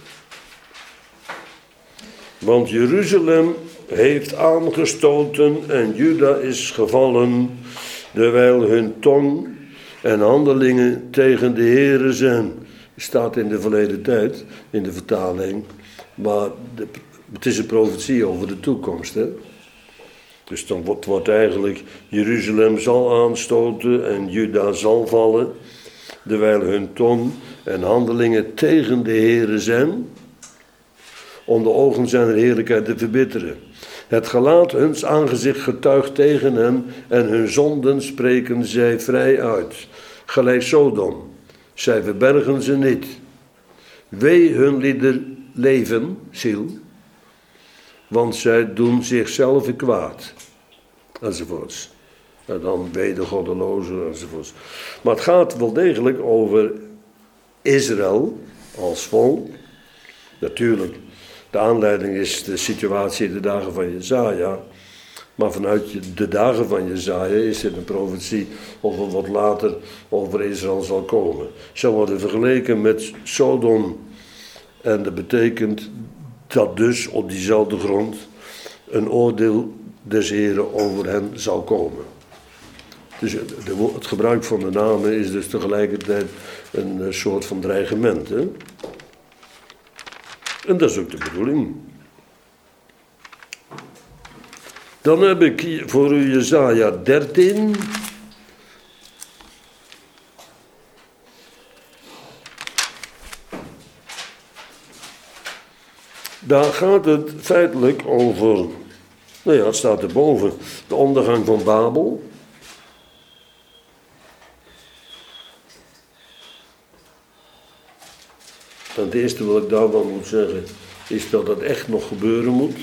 Want Jeruzalem heeft aangestoten en Juda is gevallen, terwijl hun tong en handelingen tegen de Heere zijn. Staat in de verleden tijd, in de vertaling, maar de, het is een profetie over de toekomst. Hè? Dus dan wordt, wordt eigenlijk, Jeruzalem zal aanstoten en Juda zal vallen, terwijl hun tong en handelingen tegen de Heere zijn, om de ogen zijn heerlijkheid te verbitteren. Het gelaat huns aangezicht getuigt tegen hen en hun zonden spreken zij vrij uit. Gelijk Sodom, zij verbergen ze niet. Wee hun lieder leven, ziel, want zij doen zichzelf kwaad. Enzovoorts. En dan wee de goddelozen, enzovoorts. Maar het gaat wel degelijk over Israël als volk. Natuurlijk, de aanleiding is de situatie in de dagen van Jesaja. Maar vanuit de dagen van Jesaja is dit een profetie over wat later over Israël zal komen. Zo worden vergeleken met Sodom. En dat betekent dat dus op diezelfde grond een oordeel des Heren over hen zal komen. Dus het gebruik van de namen is dus tegelijkertijd een soort van dreigement. Hè? En dat is ook de bedoeling. Dan heb ik hier voor u Jesaja dertien. Daar gaat het feitelijk over, nou ja, het staat erboven, de ondergang van Babel. En het eerste wat ik daarvan moet zeggen, is dat het echt nog gebeuren moet.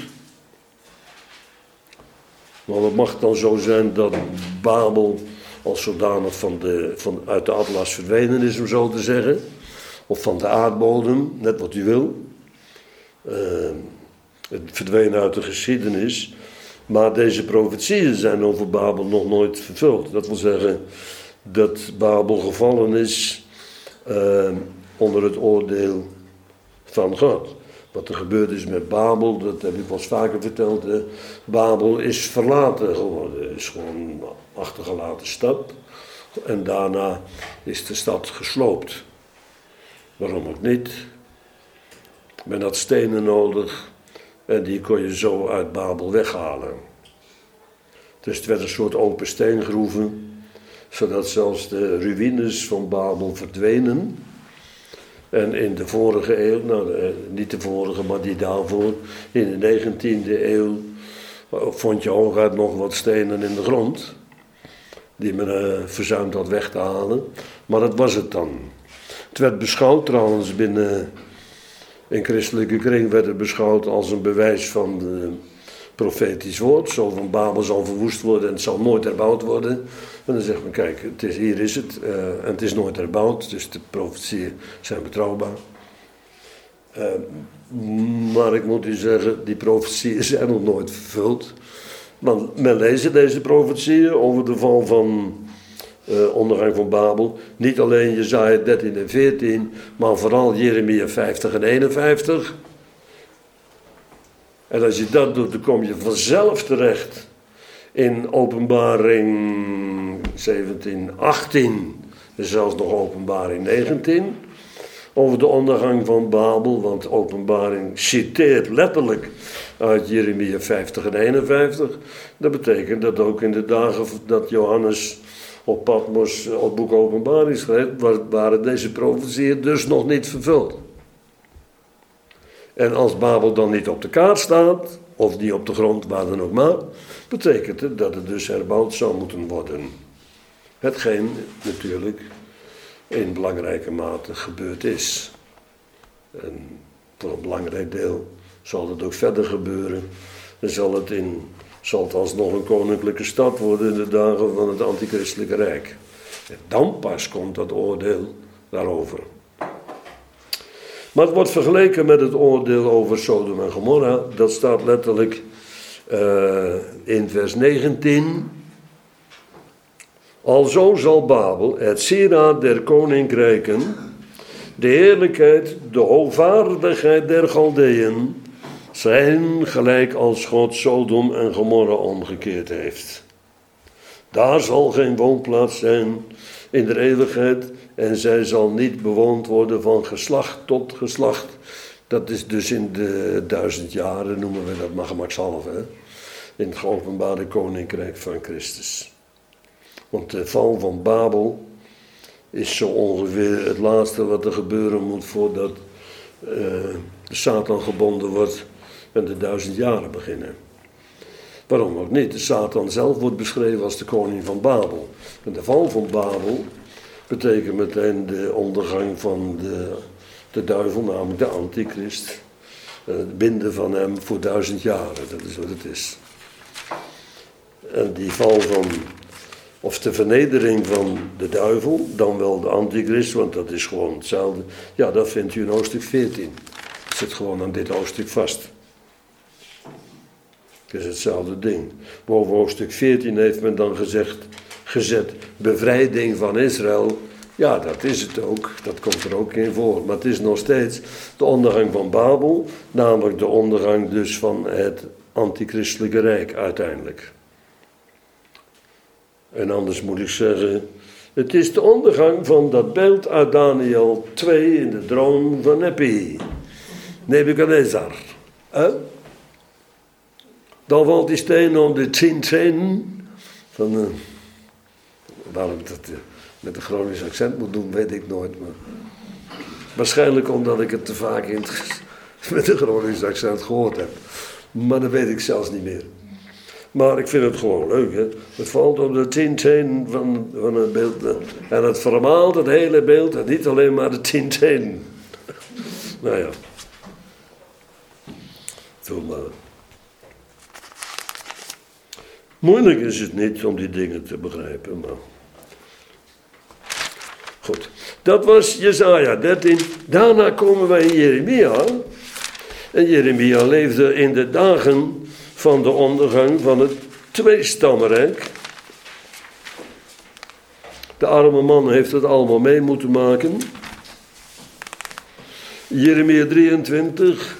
Maar het mag dan zo zijn dat Babel als zodanig van de, van, uit de atlas verdwenen is, om zo te zeggen. Of van de aardbodem, net wat u wil. Uh, het verdwenen uit de geschiedenis. Maar deze profetieën zijn over Babel nog nooit vervuld. Dat wil zeggen dat Babel gevallen is uh, onder het oordeel van God. Wat er gebeurd is met Babel, dat heb ik wel eens vaker verteld. Hè. Babel is verlaten geworden. Is gewoon een achtergelaten stad. En daarna is de stad gesloopt. Waarom ook niet? Men had stenen nodig. En die kon je zo uit Babel weghalen. Dus het werd een soort open steengroeven. Zodat zelfs de ruïnes van Babel verdwenen. En in de vorige eeuw, nou niet de vorige, maar die daarvoor, in de negentiende eeuw vond je hooguit nog wat stenen in de grond. Die men uh, verzuimd had weg te halen. Maar dat was het dan. Het werd beschouwd trouwens binnen, in christelijke kring werd het beschouwd als een bewijs van de profetisch woord. Zo van Babel zal verwoest worden en het zal nooit herbouwd worden. En dan zegt men, kijk, het is, hier is het uh, en het is nooit herbouwd, dus de profetieën zijn betrouwbaar. Uh, maar ik moet u zeggen, die profetieën zijn nog nooit vervuld. Want men leest deze profetieën over de val van uh, ondergang van Babel. Niet alleen Jesaja dertien en veertien, maar vooral Jeremia vijftig en eenenvijftig. En als je dat doet, dan kom je vanzelf terecht in Openbaring zeventien, achttien, en zelfs nog Openbaring negentien. over de ondergang van Babel, want de Openbaring citeert letterlijk uit Jeremia vijftig en eenenvijftig. Dat betekent dat ook in de dagen dat Johannes op Patmos het boek Openbaring schreef, waren deze profetieën dus nog niet vervuld. En als Babel dan niet op de kaart staat, of niet op de grond, waar dan ook maar, betekent het dat het dus herbouwd zou moeten worden. Hetgeen natuurlijk in belangrijke mate gebeurd is. En voor een belangrijk deel zal het ook verder gebeuren. En zal het, in, zal het alsnog een koninklijke stad worden in de dagen van het antichristelijke rijk. En dan pas komt dat oordeel daarover. Maar het wordt vergeleken met het oordeel over Sodom en Gomorra. Dat staat letterlijk uh, in vers negentien. Alzo zal Babel, het sieraad der koninkrijken, de heerlijkheid, de hoogvaardigheid der Galdeën, zijn gelijk als God Sodom en Gomorra omgekeerd heeft. Daar zal geen woonplaats zijn in de eeuwigheid en zij zal niet bewoond worden van geslacht tot geslacht. Dat is dus in de duizend jaren, noemen we dat maar gemakshalve, hè? In het geopenbaarde koninkrijk van Christus. Want de val van Babel is zo ongeveer het laatste wat er gebeuren moet voordat uh, de Satan gebonden wordt en de duizend jaren beginnen. Waarom ook niet? De Satan zelf wordt beschreven als de koning van Babel. En de val van Babel betekent meteen de ondergang van de, de duivel, namelijk de antichrist. En het binden van hem voor duizend jaren, dat is wat het is. En die val van, of de vernedering van de duivel, dan wel de antichrist, want dat is gewoon hetzelfde. Ja, dat vindt u in hoofdstuk veertien. Het zit gewoon aan dit hoofdstuk vast. Het is hetzelfde ding. Boven hoofdstuk veertien heeft men dan gezegd, gezet, bevrijding van Israël. Ja, dat is het ook. Dat komt er ook in voor. Maar het is nog steeds de ondergang van Babel, namelijk de ondergang dus van het antichristelijke rijk uiteindelijk. En anders moet ik zeggen, het is de ondergang van dat beeld uit Daniel twee in de droom van Nepi. Nebukadnezar. Eh? Dan valt die steen om de tien van uh, waarom ik dat uh, met een Gronings accent moet doen, weet ik nooit. Maar waarschijnlijk omdat ik het te vaak in het, met een Gronings accent gehoord heb. Maar dat weet ik zelfs niet meer. Maar ik vind het gewoon leuk, hè. Het valt op de tien van, van het beeld. Uh, en het vermaalt het hele beeld en niet alleen maar de tien. Nou ja. Doe maar. Moeilijk is het niet om die dingen te begrijpen, maar... Goed, dat was Jesaja dertien. Daarna komen wij in Jeremia. En Jeremia leefde in de dagen van de ondergang van het tweestammenrijk. De arme man heeft het allemaal mee moeten maken. Jeremia drieëntwintig.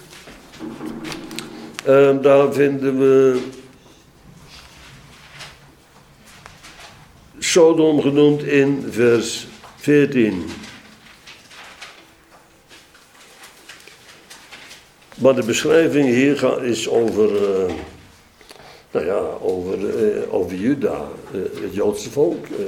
En daar vinden we Sodom genoemd in vers veertien. Maar de beschrijving hier is over, uh, nou ja, over, uh, over Juda, uh, het Joodse volk. Uh,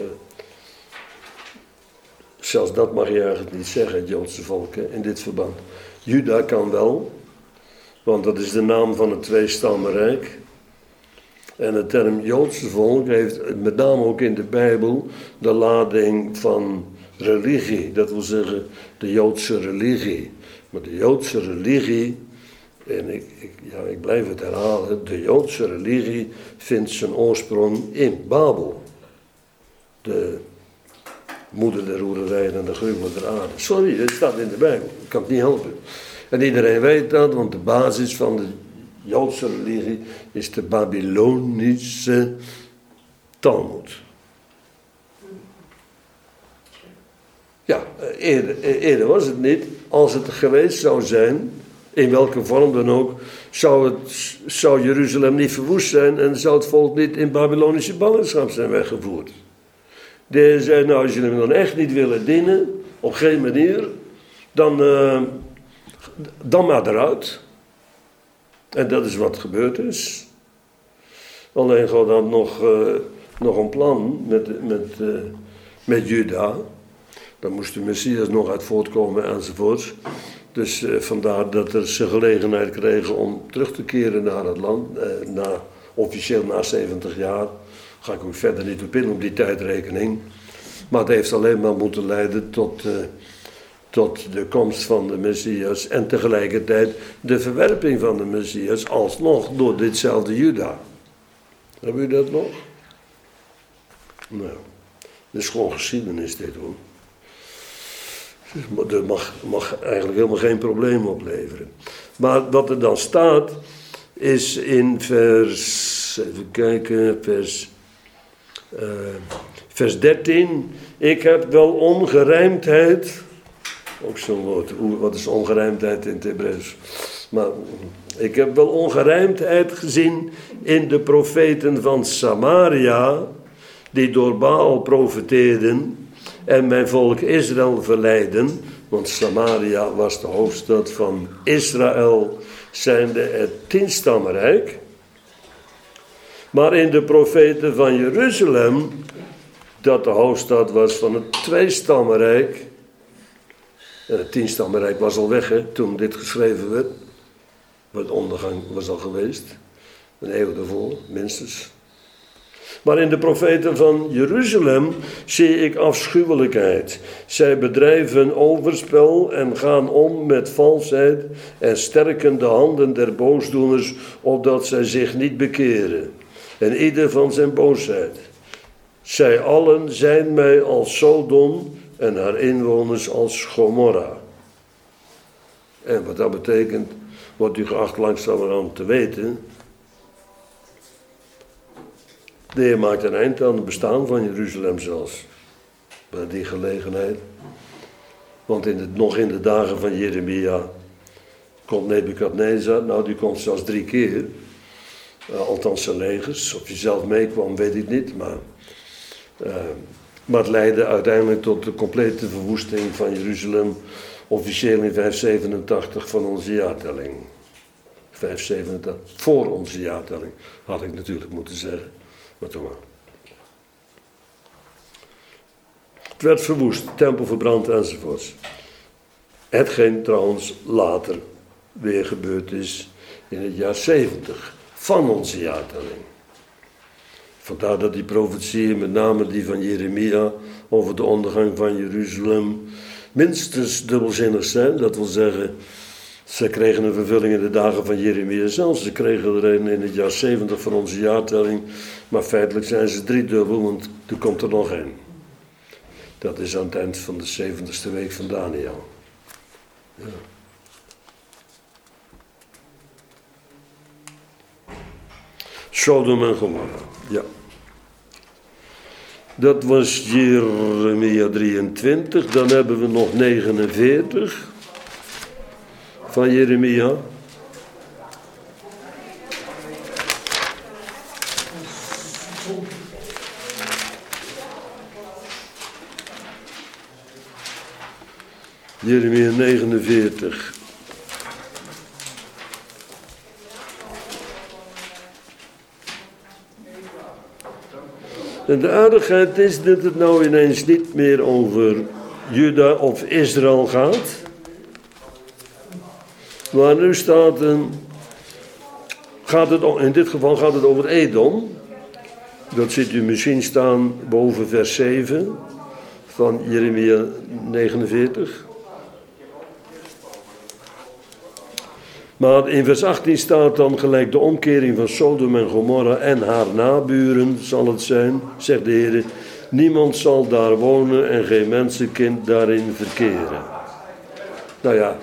zelfs dat mag je eigenlijk niet zeggen, het Joodse volk, hè, in dit verband. Juda kan wel, want dat is de naam van het tweestammenrijk. En de term Joodse volk heeft met name ook in de Bijbel de lading van religie. Dat wil zeggen de Joodse religie. Maar de Joodse religie, en ik, ik, ja, ik blijf het herhalen, de Joodse religie vindt zijn oorsprong in Babel. De moeder der roererijen en de gruwel der aarde. Sorry, het staat in de Bijbel. Ik kan het niet helpen. En iedereen weet dat, want de basis van de Joodse religie is de Babylonische Talmud. Ja, eerder, eerder was het niet. Als het geweest zou zijn, in welke vorm dan ook, zou, het, zou Jeruzalem niet verwoest zijn en zou het volk niet in Babylonische ballingschap zijn weggevoerd. Die zei, nou, als jullie me dan echt niet willen dienen, op geen manier, dan, uh, dan maar eruit. En dat is wat gebeurd is. Alleen God had nog, uh, nog een plan met, met, uh, met Juda. Daar moest de Messias nog uit voortkomen enzovoort. Dus uh, vandaar dat er ze gelegenheid kregen om terug te keren naar het land. Uh, na, officieel na zeventig jaar. Ga ik ook verder niet op in op die tijdrekening. Maar het heeft alleen maar moeten leiden tot, uh, tot de komst van de Messias. En tegelijkertijd de verwerping van de Messias alsnog door ditzelfde Juda. Hebben u dat nog? Nou, dat is gewoon geschiedenis dit hoor. Dat mag, mag eigenlijk helemaal geen probleem opleveren. Maar wat er dan staat, is in vers, even kijken, vers, uh, vers dertien. Ik heb wel ongerijmdheid, ook zo'n woord, wat is ongerijmdheid in het Hebreeuws? Maar ik heb wel ongerijmdheid gezien in de profeten van Samaria, die door Baal profeteerden en mijn volk Israël verleiden, want Samaria was de hoofdstad van Israël, zijnde het tienstammenrijk. Maar in de profeten van Jeruzalem, dat de hoofdstad was van het tweestammenrijk, en het tienstammenrijk was al weg hè, toen dit geschreven werd, want de ondergang was al geweest, een eeuw daarvoor minstens. Maar in de profeten van Jeruzalem zie ik afschuwelijkheid. Zij bedrijven overspel en gaan om met valsheid en sterken de handen der boosdoeners, opdat zij zich niet bekeren. En ieder van zijn boosheid. Zij allen zijn mij als Sodom en haar inwoners als Gomorra. En wat dat betekent, wordt u geacht langzamerhand te weten. De Heer maakt een eind aan het bestaan van Jeruzalem zelfs. Bij die gelegenheid. Want in het, nog in de dagen van Jeremia komt Nebukadnezar. Nou, die komt zelfs drie keer. Uh, althans zijn legers. Of hij zelf meekwam, weet ik niet. Maar, uh, maar het leidde uiteindelijk tot de complete verwoesting van Jeruzalem. Officieel in vijfhonderdzevenentachtig van onze jaartelling. vijfhonderdzevenentachtig, voor onze jaartelling, had ik natuurlijk moeten zeggen. Maar toch maar. Het werd verwoest, tempel verbrand enzovoorts. Hetgeen trouwens later weer gebeurd is in het jaar zeventig van onze jaartelling. Vandaar dat die profetieën, met name die van Jeremia over de ondergang van Jeruzalem, minstens dubbelzinnig zijn. Dat wil zeggen, ze kregen een vervulling in de dagen van Jeremia zelf. Ze kregen er een in het jaar zeventig van onze jaartelling. Maar feitelijk zijn ze driedubbel, want er komt er nog één. Dat is aan het eind van de zeventigste week van Daniel. Ja. Sodom en Gomorra, ja. Dat was Jeremia drieëntwintig. Dan hebben we nog negenenveertig van Jeremia. Jeremia negenenveertig. En de aardigheid is dat het nou ineens niet meer over Juda of Israël gaat. Maar nu staat een, gaat het, in dit geval gaat het over Edom. Dat ziet u misschien staan boven vers zeven van Jeremia negenenveertig. Maar in vers achttien staat dan gelijk de omkering van Sodom en Gomorra en haar naburen zal het zijn, zegt de Heer. Niemand zal daar wonen en geen mensenkind daarin verkeren. Nou ja,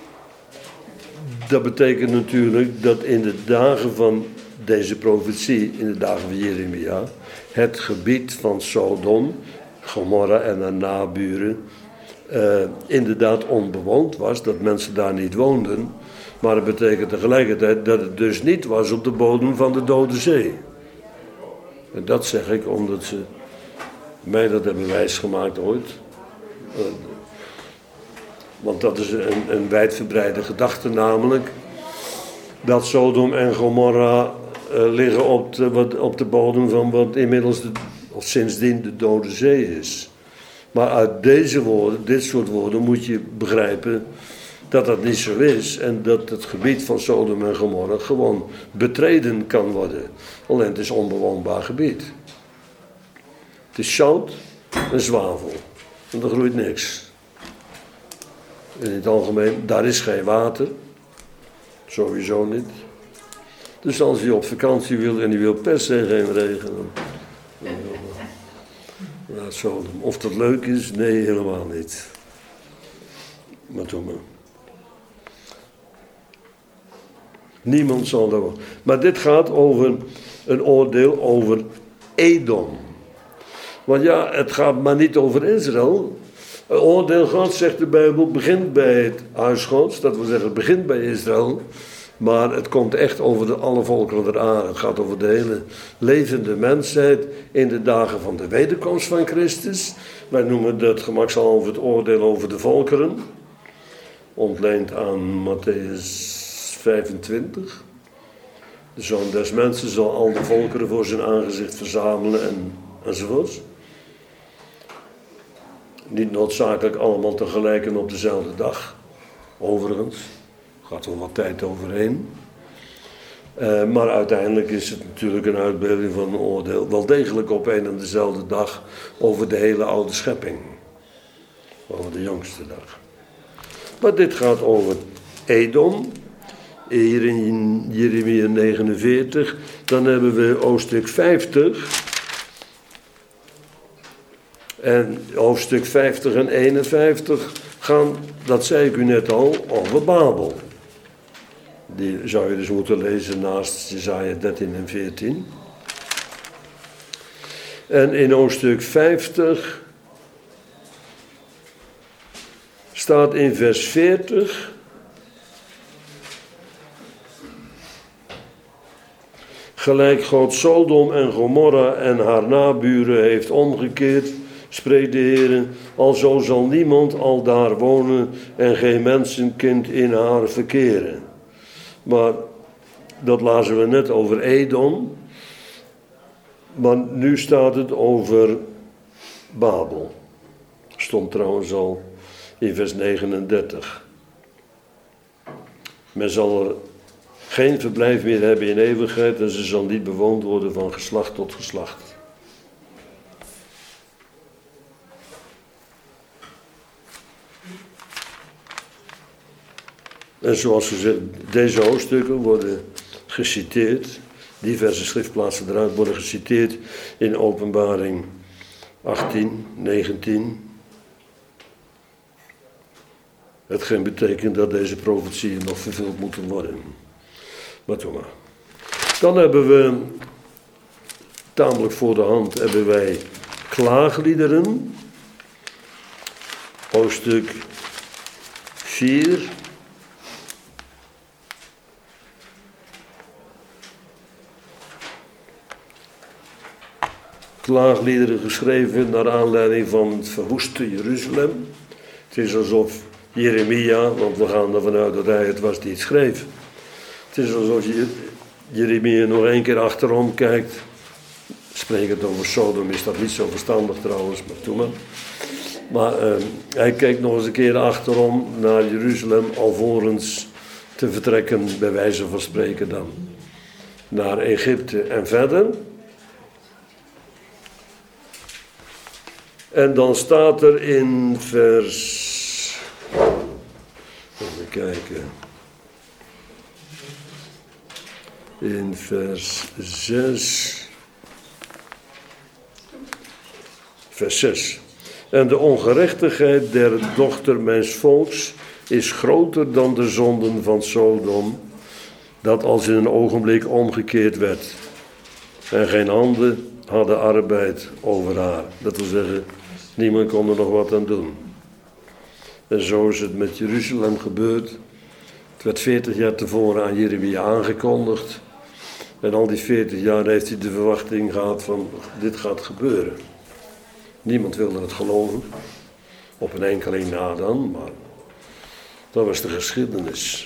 dat betekent natuurlijk dat in de dagen van deze profetie, in de dagen van Jeremia, het gebied van Sodom, Gomorra en haar naburen, uh, inderdaad onbewoond was, dat mensen daar niet woonden. Maar het betekent tegelijkertijd dat het dus niet was op de bodem van de Dode Zee. En dat zeg ik omdat ze mij dat hebben wijsgemaakt ooit. Want dat is een, een wijdverbreide gedachte, namelijk dat Sodom en Gomorra uh, liggen op de, wat, op de bodem van wat inmiddels de, of sindsdien de Dode Zee is. Maar uit deze woorden, dit soort woorden, moet je begrijpen dat dat niet zo is en dat het gebied van Sodom en Gomorra gewoon betreden kan worden. Alleen het is onbewoonbaar gebied. Het is zout en zwavel. En er groeit niks. In het algemeen, daar is geen water. Sowieso niet. Dus als je op vakantie wil en je wil per se geen regen, dan... Ja, Sodom. Of dat leuk is? Nee, helemaal niet. Maar doe maar. Niemand zal dat wel. Maar dit gaat over een oordeel over Edom. Want ja, het gaat maar niet over Israël. Een oordeel gaat, zegt de Bijbel, begint bij het huis Gods. Dat wil zeggen, het begint bij Israël. Maar het komt echt over de, alle volkeren der aarde. Het gaat over de hele levende mensheid in de dagen van de wederkomst van Christus. Wij noemen dat gemakshalve het oordeel over de volkeren. Ontleend aan Matthäus vijfentwintig. De Zoon des Mensen zal al de volkeren voor zijn aangezicht verzamelen en, enzovoorts. Niet noodzakelijk allemaal tegelijk en op dezelfde dag. Overigens. Gaat er wat tijd overheen. Uh, maar uiteindelijk is het natuurlijk een uitbeelding van een oordeel. Wel degelijk op een en dezelfde dag over de hele oude schepping. Over de jongste dag. Maar dit gaat over Edom. Hier in Jeremia negenenveertig. Dan hebben we hoofdstuk vijftig. En hoofdstuk vijftig en eenenvijftig gaan, dat zei ik u net al, over Babel. Die zou je dus moeten lezen naast Jesaja dertien en veertien. En in hoofdstuk vijftig staat in vers veertig... Gelijk God Sodom en Gomorra en haar naburen heeft omgekeerd, spreekt de Heer, alzo zal niemand al daar wonen en geen mensenkind in haar verkeren. Maar dat lazen we net over Edom. Maar nu staat het over Babel. Stond trouwens al in vers negenendertig. Men zal er geen verblijf meer hebben in eeuwigheid en ze zal niet bewoond worden van geslacht tot geslacht. En zoals gezegd, deze hoofdstukken worden geciteerd, diverse schriftplaatsen eruit worden geciteerd in Openbaring achttien, negentien. Hetgeen betekent dat deze profetieën nog vervuld moeten worden. Maar toch maar. Dan hebben we, tamelijk voor de hand, hebben wij klaagliederen. Hoofdstuk vier. Klaagliederen geschreven naar aanleiding van het verwoeste Jeruzalem. Het is alsof Jeremia, want we gaan ervan uit dat hij het was die het schreef. Het is alsof je Jeremia nog één keer achterom kijkt. Sprekend over Sodom is dat niet zo verstandig trouwens, maar toen maar. Maar uh, hij kijkt nog eens een keer achterom naar Jeruzalem, alvorens te vertrekken, bij wijze van spreken dan, naar Egypte en verder. En dan staat er in vers... Even kijken... In vers zes. Vers zes. En de ongerechtigheid der dochter mijns volks is groter dan de zonden van Sodom, dat als in een ogenblik omgekeerd werd. En geen handen hadden arbeid over haar. Dat wil zeggen, niemand kon er nog wat aan doen. En zo is het met Jeruzalem gebeurd. Het werd veertig jaar tevoren aan Jeremia aangekondigd. En al die veertig jaar heeft hij de verwachting gehad van, dit gaat gebeuren. Niemand wilde het geloven. Op een enkeling na dan, maar Dat was de geschiedenis.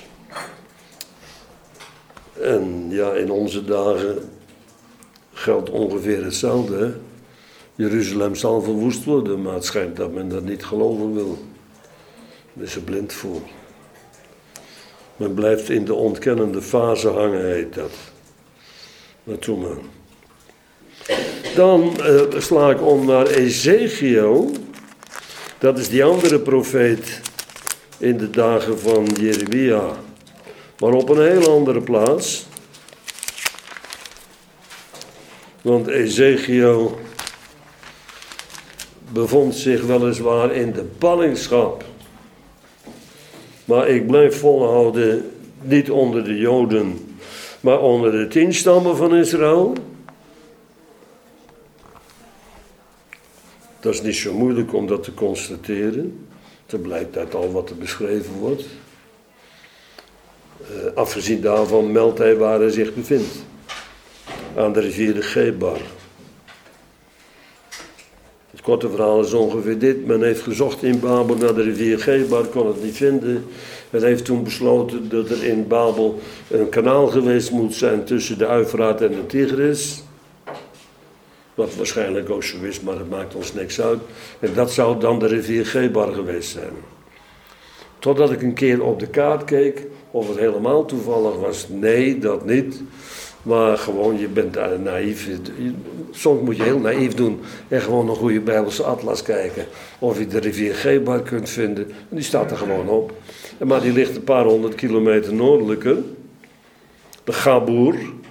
En ja, in onze dagen geldt ongeveer hetzelfde. Hè? Jeruzalem zal verwoest worden, maar het schijnt dat men dat niet geloven wil. Daar is er blind voor. Men blijft in de ontkennende fase hangen, heet dat. Maar toen maar. Dan uh, sla ik om naar Ezekiel. Dat is die andere profeet in de dagen van Jeremia. Maar op een heel andere plaats. Want Ezekiel bevond zich weliswaar in de ballingschap. Maar ik blijf volhouden, niet onder de Joden, maar onder de tien stammen van Israël. Dat is niet zo moeilijk om dat te constateren. Het blijkt uit al wat er beschreven wordt. Uh, afgezien daarvan meldt hij waar hij zich bevindt. Aan de rivier de Gebar. Het korte verhaal is ongeveer dit. Men heeft gezocht in Babel naar de rivier Gebar, kon het niet vinden. Men heeft toen besloten dat er in Babel een kanaal geweest moet zijn tussen de Uifraat en de Tigris. Wat waarschijnlijk ook zo is, maar dat maakt ons niks uit. En dat zou dan de rivier Gebar geweest zijn. Totdat ik een keer op de kaart keek of het helemaal toevallig was. Nee, dat niet. Maar gewoon, je bent daar naïef. Soms moet je heel naïef doen en gewoon een goede Bijbelse atlas kijken. Of je de rivier Gebar kunt vinden. En die staat er gewoon op. Maar die ligt een paar honderd kilometer noordelijker. De Gaboer.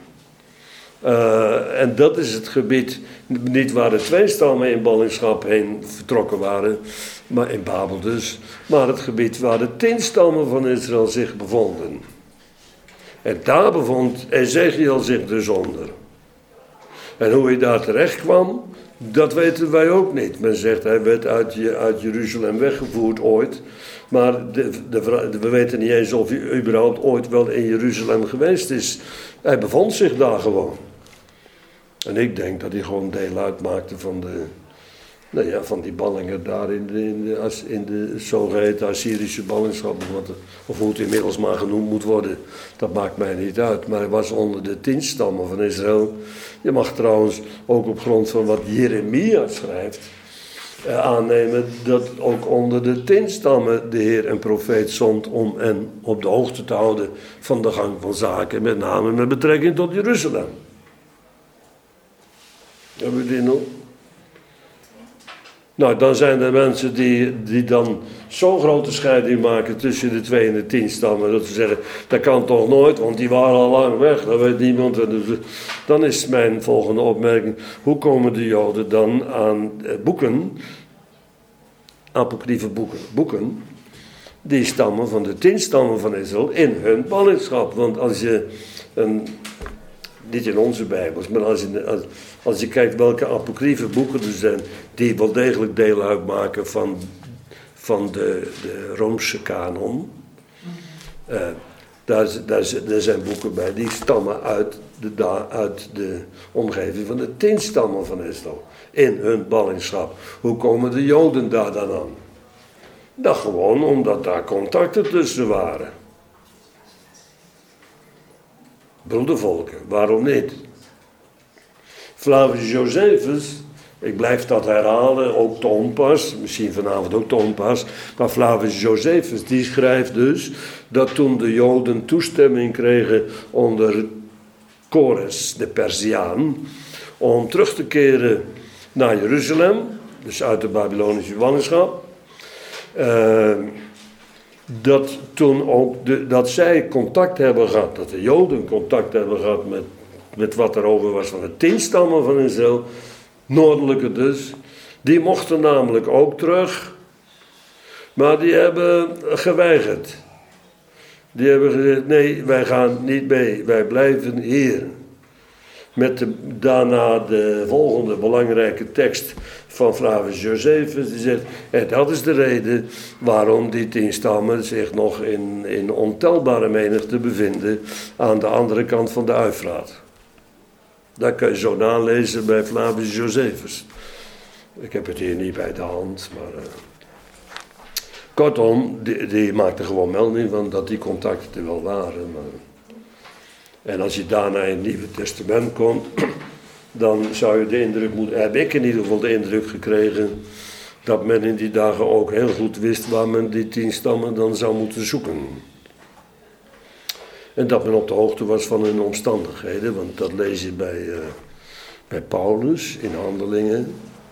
Uh, en dat is het gebied, niet waar de twee stammen in ballingschap heen vertrokken waren, maar in Babel dus, maar het gebied waar de tien stammen van Israël zich bevonden. En daar bevond Ezekiel zich dus onder. En hoe hij daar terecht kwam, dat weten wij ook niet. Men zegt hij werd uit, uit Jeruzalem weggevoerd ooit, maar de, de, we weten niet eens of hij überhaupt ooit wel in Jeruzalem geweest is. Hij bevond zich daar gewoon. En ik denk dat hij gewoon deel uitmaakte van de, nou ja, van die ballingen daar in de, in de, in de zogeheten Assyrische ballingschap. Of, wat, of hoe het inmiddels maar genoemd moet worden. Dat maakt mij niet uit. Maar hij was onder de tien stammen van Israël. Je mag trouwens ook op grond van wat Jeremia schrijft eh, aannemen dat ook onder de tien stammen de Heer een profeet zond om hen op de hoogte te houden van de gang van zaken. Met name met betrekking tot Jeruzalem. Hebben we die nog? Nou, dan zijn er mensen die, die dan zo'n grote scheiding maken tussen de twee en de tien stammen. Dat ze zeggen, dat kan toch nooit, want die waren al lang weg. Dat weet niemand. Dan is mijn volgende opmerking, hoe komen de Joden dan aan boeken, apocryfe boeken, boeken, die stammen van de tien stammen van Israël in hun ballingschap. Want als je een... Niet in onze Bijbels, maar als je, als, als je kijkt welke apocryfe boeken er zijn, die wel degelijk deel uitmaken van, van de, de Roomse kanon. Uh, daar, daar, daar zijn boeken bij, die stammen uit de, uit de omgeving van de tien stammen van Israël. In hun ballingschap. Hoe komen de Joden daar dan aan? Dat gewoon omdat daar contacten tussen waren. Broedervolken, waarom niet? Flavius Josephus, ik blijf dat herhalen, ook te onpas, misschien vanavond ook te onpas, maar Flavius Josephus die schrijft dus dat toen de Joden toestemming kregen onder Kores, de Perziaan, om terug te keren naar Jeruzalem, dus uit de Babylonische ballingschap, uh, dat toen ook de, dat zij contact hebben gehad, dat de Joden contact hebben gehad met, met wat er over was van de tien stammen van Israël, noordelijke dus, die mochten namelijk ook terug, maar die hebben geweigerd. Die hebben gezegd, nee, wij gaan niet mee, wij blijven hier. Met de, daarna de volgende belangrijke tekst van Flavius Josephus. Die zegt, en dat is de reden waarom die tien stammen zich nog in, in ontelbare menigte bevinden aan de andere kant van de Uifraat. Dat kun je zo nalezen bij Flavius Josephus. Ik heb het hier niet bij de hand, maar... Uh, Kortom, die, die maakte gewoon melding van dat die contacten er wel waren. Maar... En als je daarna in het Nieuwe Testament komt, dan zou je de indruk moeten, heb ik in ieder geval de indruk gekregen, dat men in die dagen ook heel goed wist waar men die tien stammen dan zou moeten zoeken. En dat men op de hoogte was van hun omstandigheden, want dat lees je bij, uh, bij Paulus in Handelingen.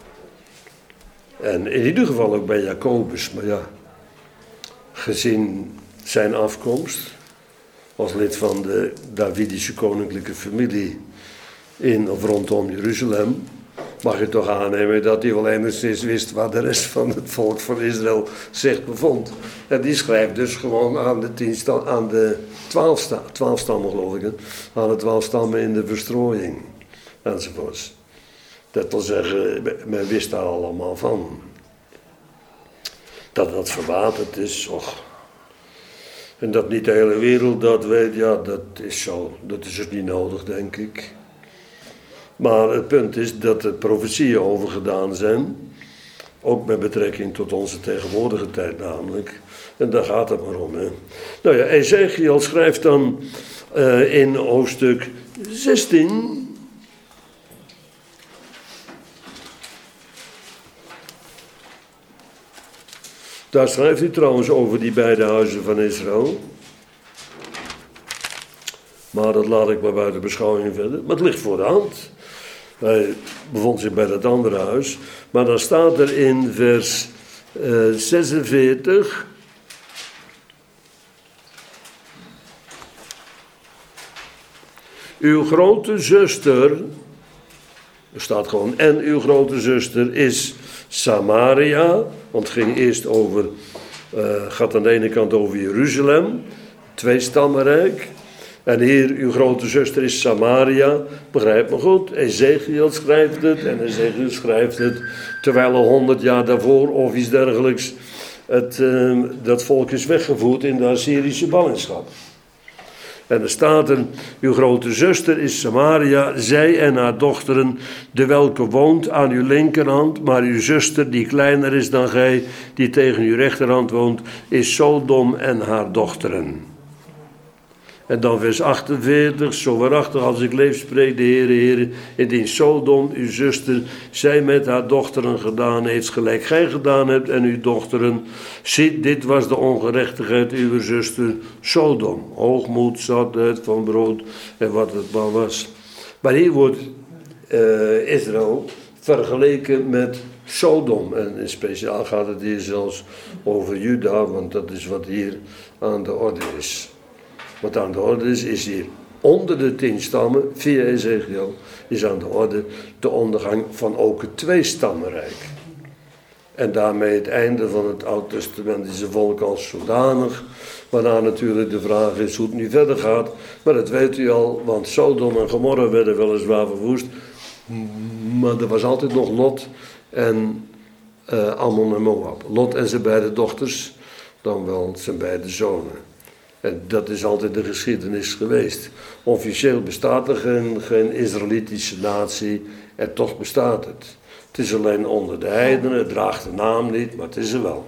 En in ieder geval ook bij Jacobus, maar ja, gezien zijn afkomst als lid van de Davidische koninklijke familie in of rondom Jeruzalem, mag je toch aannemen dat hij wel enigszins wist waar de rest van het volk van Israël zich bevond. En die schrijft dus gewoon aan de, tien sta- aan de twaalf, sta- twaalf stammen, geloof ik, aan de twaalf stammen in de verstrooiing, enzovoorts. Dat wil zeggen, men wist daar allemaal van. Dat dat verwaterd is, och. En dat niet de hele wereld dat weet, ja, dat is zo. Dat is dus niet nodig, denk ik. Maar het punt is dat er profetieën over gedaan zijn. Ook met betrekking tot onze tegenwoordige tijd namelijk. En daar gaat het maar om. Hè. Nou ja, Ezekiel schrijft dan uh, in hoofdstuk zestien... Daar schrijft hij trouwens over die beide huizen van Israël. Maar dat laat ik maar buiten beschouwing verder. Maar het ligt voor de hand. Hij bevond zich bij dat andere huis. Maar dan staat er in vers uh, zesenveertig... Uw grote zuster... Er staat gewoon, en uw grote zuster is Samaria. Want het ging eerst over, uh, gaat aan de ene kant over Jeruzalem, twee stammenrijk. En hier, uw grote zuster is Samaria, begrijp me goed. Ezekiel schrijft het, en Ezekiel schrijft het, terwijl er honderd jaar daarvoor, of iets dergelijks, het, uh, dat volk is weggevoerd in de Assyrische ballingschap. En er staat er, uw grote zuster is Samaria, zij en haar dochteren, de welke woont aan uw linkerhand, maar uw zuster, die kleiner is dan gij, die tegen uw rechterhand woont, is Sodom en haar dochteren. En dan vers achtenveertig, zo waarachtig als ik leef, spreekt de Heere, Heere, indien Sodom, uw zuster, zij met haar dochteren gedaan heeft, gelijk gij gedaan hebt, en uw dochteren, ziet, dit was de ongerechtigheid uw zuster, Sodom, hoogmoed, zatheid van brood, en wat het maar was. Maar hier wordt uh, Israël vergeleken met Sodom, en in speciaal gaat het hier zelfs over Juda, want dat is wat hier aan de orde is. Wat aan de orde is, is hier onder de tien stammen, via Ezekiel, is aan de orde de ondergang van ook het tweestammenrijk. En daarmee het einde van het Oud-testamentische volk als zodanig. Waarna natuurlijk de vraag is hoe het nu verder gaat. Maar dat weet u al, want Sodom en Gomorra werden weliswaar verwoest. Maar er was altijd nog Lot en uh, Ammon en Moab. Lot en zijn beide dochters, dan wel zijn beide zonen. En dat is altijd de geschiedenis geweest. Officieel bestaat er geen, geen Israëlitische natie en toch bestaat het. Het is alleen onder de heidenen, het draagt de naam niet, maar het is er wel.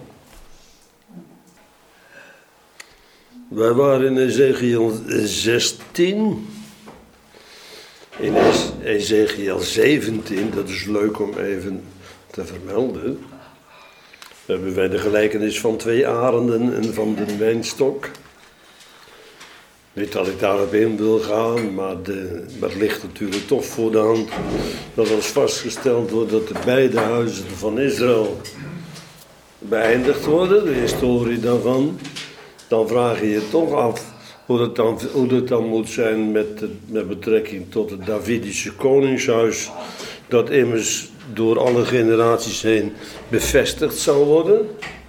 Wij waren in Ezekiel zestien. In Ezekiel zeventien, dat is leuk om even te vermelden. Hebben wij de gelijkenis van twee arenden en van de wijnstok. Niet dat ik daarop in wil gaan, maar, de, maar het ligt natuurlijk toch voor de hand dat als vastgesteld wordt dat de beide huizen van Israël beëindigd worden, de historie daarvan, dan vraag je je toch af hoe het dan, hoe het dan moet zijn met, de, met betrekking tot het Davidische koningshuis, dat immers door alle generaties heen bevestigd zal worden.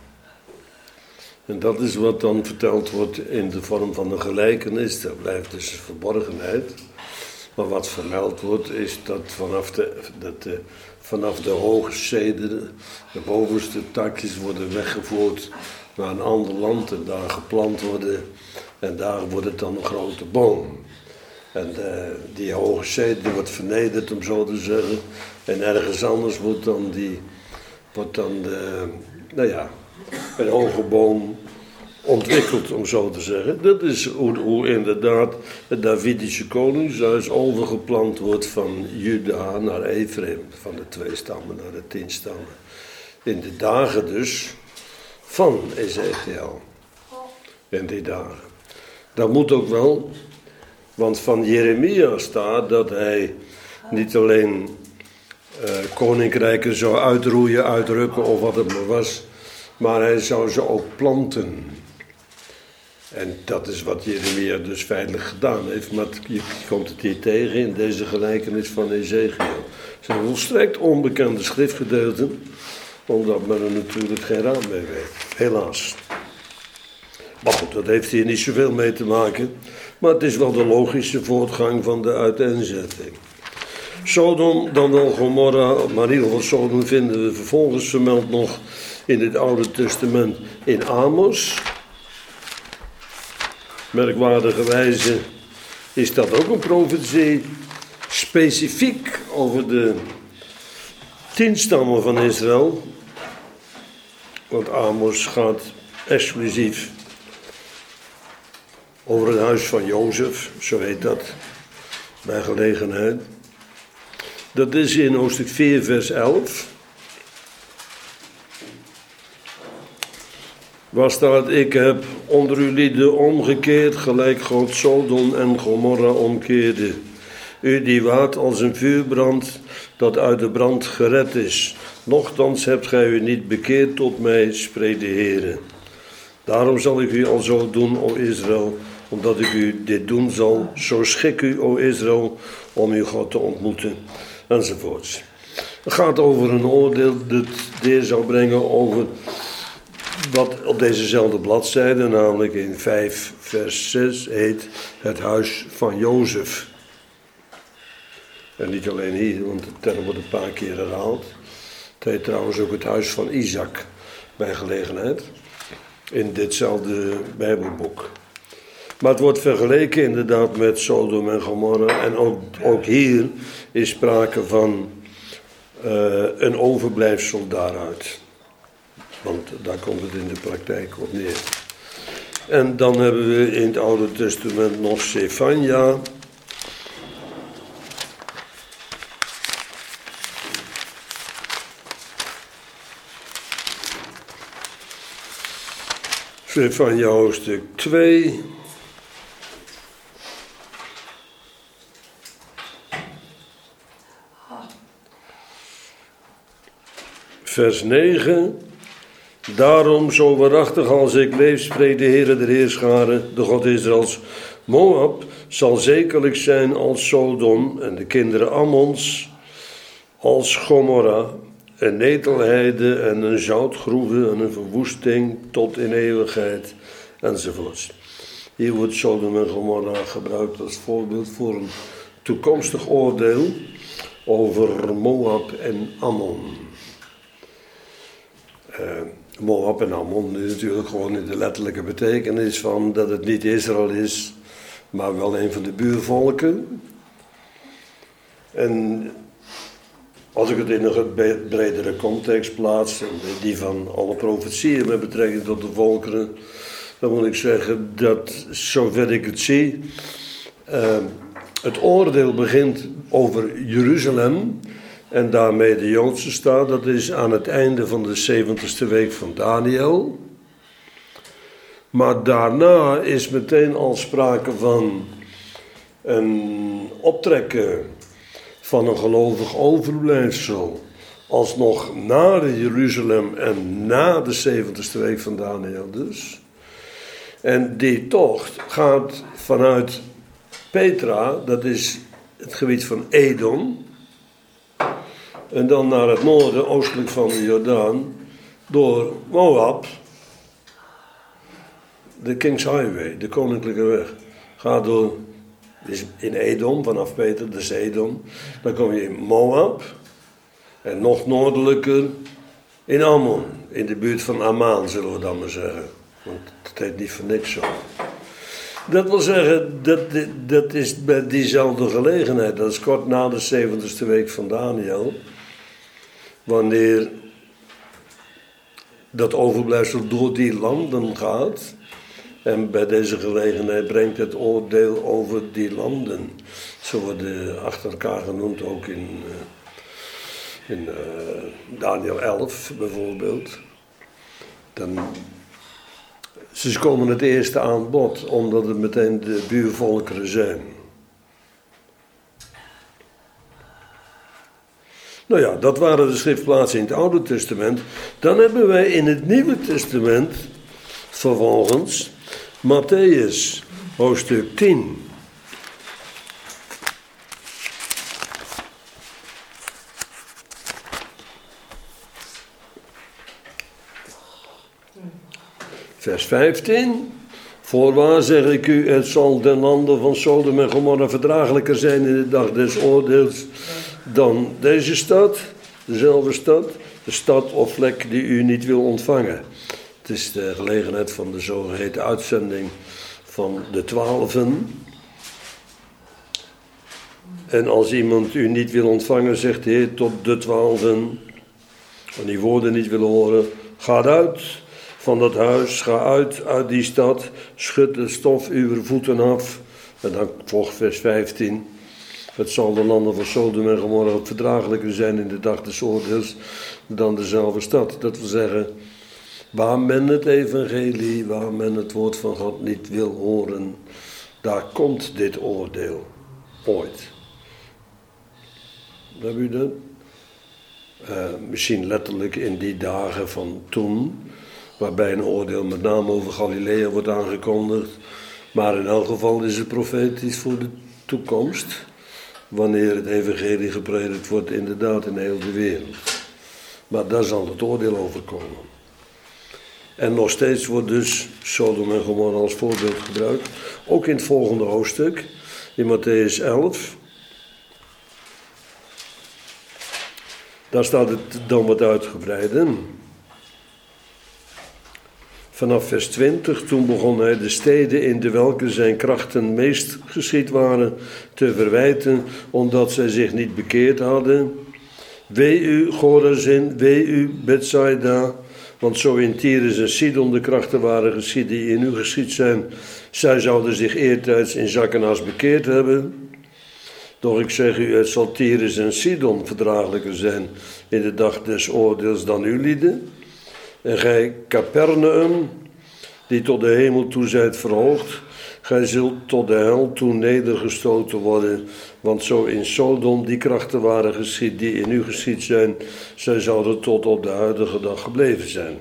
En dat is wat dan verteld wordt in de vorm van een gelijkenis. Dat blijft dus verborgenheid. Maar wat vermeld wordt is dat vanaf de, dat de, vanaf de hoge cederen, de bovenste takjes worden weggevoerd naar een ander land en daar geplant worden. En daar wordt het dan een grote boom. En de, die hoge ceder wordt vernederd, om zo te zeggen. En ergens anders wordt dan die, wordt dan de, nou ja... een hoge boom ontwikkeld, om zo te zeggen. Dat is hoe, hoe inderdaad het Davidische koningshuis overgeplant wordt van Juda naar Ephraim, van de twee stammen naar de tien stammen. In de dagen dus van Ezekiel. In die dagen. Dat moet ook wel, want van Jeremia staat dat hij niet alleen uh, koninkrijken zou uitroeien, uitrukken of wat het maar was, maar hij zou ze ook planten. En dat is wat Jeremia dus feitelijk gedaan heeft, maar je komt het hier tegen in deze gelijkenis van Ezekiel. Het zijn volstrekt onbekende schriftgedeelten, omdat men er natuurlijk geen raad mee weet, helaas. Maar goed, dat heeft hier niet zoveel mee te maken, maar het is wel de logische voortgang van de uiteenzetting. Sodom, dan wel Gomorra, maar in ieder geval Sodom vinden we vervolgens vermeld nog in het Oude Testament in Amos. Merkwaardigerwijze is dat ook een profetie specifiek over de tien stammen van Israël. Want Amos gaat exclusief over het huis van Jozef, zo heet dat, bij gelegenheid. Dat is in hoofdstuk vier, vers elf. Waar staat, ik heb onder uw lieden omgekeerd, gelijk God Sodom en Gomorra omkeerde. U die waart als een vuurbrand, dat uit de brand gered is. Nochtans hebt gij u niet bekeerd tot mij, spreekt de Heere. Daarom zal ik u al zo doen, o Israël, omdat ik u dit doen zal. Zo schik u, o Israël, om uw God te ontmoeten. Enzovoorts. Het gaat over een oordeel dat de Heer zou brengen over wat op dezezelfde bladzijde, namelijk in vijf vers zes, heet het huis van Jozef. En niet alleen hier, want de term wordt een paar keer herhaald. Het heet trouwens ook het huis van Isaac, bij gelegenheid, in ditzelfde Bijbelboek. Maar het wordt vergeleken inderdaad met Sodom en Gomorra. En ook, ook hier is sprake van uh, een overblijfsel daaruit. Want daar komt het in de praktijk op neer. En dan hebben we in het Oude Testament nog Sefania. Sefania hoofdstuk twee. Vers negen. Daarom, zo waarachtig als ik leef, spreekt de Heere der Heerscharen, de God Israëls. Moab zal zekerlijk zijn als Sodom en de kinderen Ammons als Gomorra, een netelheide en een zoutgroeve en een verwoesting tot in eeuwigheid, enzovoorts. Hier wordt Sodom en Gomorra gebruikt als voorbeeld voor een toekomstig oordeel over Moab en Ammon. Uh, Moab en Ammon is natuurlijk gewoon in de letterlijke betekenis van dat het niet Israël is, maar wel een van de buurvolken. En als ik het in een bredere context plaats, die van alle profetieën met betrekking tot de volkeren, dan moet ik zeggen dat, zover ik het zie, uh, het oordeel begint over Jeruzalem en daarmee de Joodse staat. Dat is aan het einde van de zeventigste week van Daniel. Maar daarna is meteen al sprake van een optrekken van een gelovig overblijfsel, alsnog na de Jeruzalem en na de zeventigste week van Daniel dus. En die tocht gaat vanuit Petra, dat is het gebied van Edom, en dan naar het noorden, oostelijk van de Jordaan, door Moab, de King's Highway, de koninklijke weg. Gaat door, is in Edom, vanaf Petra, dat is Edom. Dan kom je in Moab, en nog noordelijker in Ammon, in de buurt van Amman, zullen we dan maar zeggen. Want het heet niet voor niks zo. Dat wil zeggen, dat, dat is bij diezelfde gelegenheid, dat is kort na de zeventigste week van Daniel, wanneer dat overblijfsel door die landen gaat. En bij deze gelegenheid brengt het oordeel over die landen. Zo worden achter elkaar genoemd ook in, uh, in uh, Daniel elf bijvoorbeeld. Dan, ze komen het eerste aan bod, omdat het meteen de buurvolkeren zijn. Nou ja, dat waren de schriftplaatsen in het Oude Testament. Dan hebben wij in het Nieuwe Testament vervolgens Mattheüs, hoofdstuk tien. Vers vijftien. Voorwaar zeg ik u, het zal den landen van Sodom en Gomorra verdraaglijker zijn in de dag des oordeels dan deze stad, dezelfde stad, de stad of vlek die u niet wil ontvangen. Het is de gelegenheid van de zogeheten uitzending van de twaalfen. En als iemand u niet wil ontvangen, zegt de Heer tot de twaalfen, en die woorden niet willen horen, ga uit van dat huis, ga uit uit die stad, schud de stof uw voeten af. En dan volgt vers vijftien. Het zal de landen van Sodom en Gomorra verdraaglijker zijn in de dag des oordeels dan dezelfde stad. Dat wil zeggen, waar men het evangelie, waar men het woord van God niet wil horen, daar komt dit oordeel ooit. Heb u dat? Uh, misschien letterlijk in die dagen van toen, waarbij een oordeel met name over Galilea wordt aangekondigd. Maar in elk geval is het profetisch voor de toekomst, wanneer het evangelie gepredikt wordt inderdaad in heel de wereld. Maar daar zal het oordeel over komen. En nog steeds wordt dus Sodom en Gomorra als voorbeeld gebruikt. Ook in het volgende hoofdstuk, in Mattheüs elf. Daar staat het dan wat uitgebreider. Vanaf vers twintig, toen begon hij de steden in de welke zijn krachten meest geschied waren te verwijten, omdat zij zich niet bekeerd hadden. Wee u, Chorazin, wee u, Bethsaida, want zo in Tyrus en Sidon de krachten waren geschied die in u geschied zijn, zij zouden zich eertijds in zak en as bekeerd hebben. Doch ik zeg u, het zal Tyrus en Sidon verdraaglijker zijn in de dag des oordeels dan uw lieden. En gij, Capernaum, die tot de hemel toe zijt verhoogd, gij zult tot de hel toe nedergestoten worden, want zo in Sodom die krachten waren geschied die in u geschied zijn, zij zouden tot op de huidige dag gebleven zijn.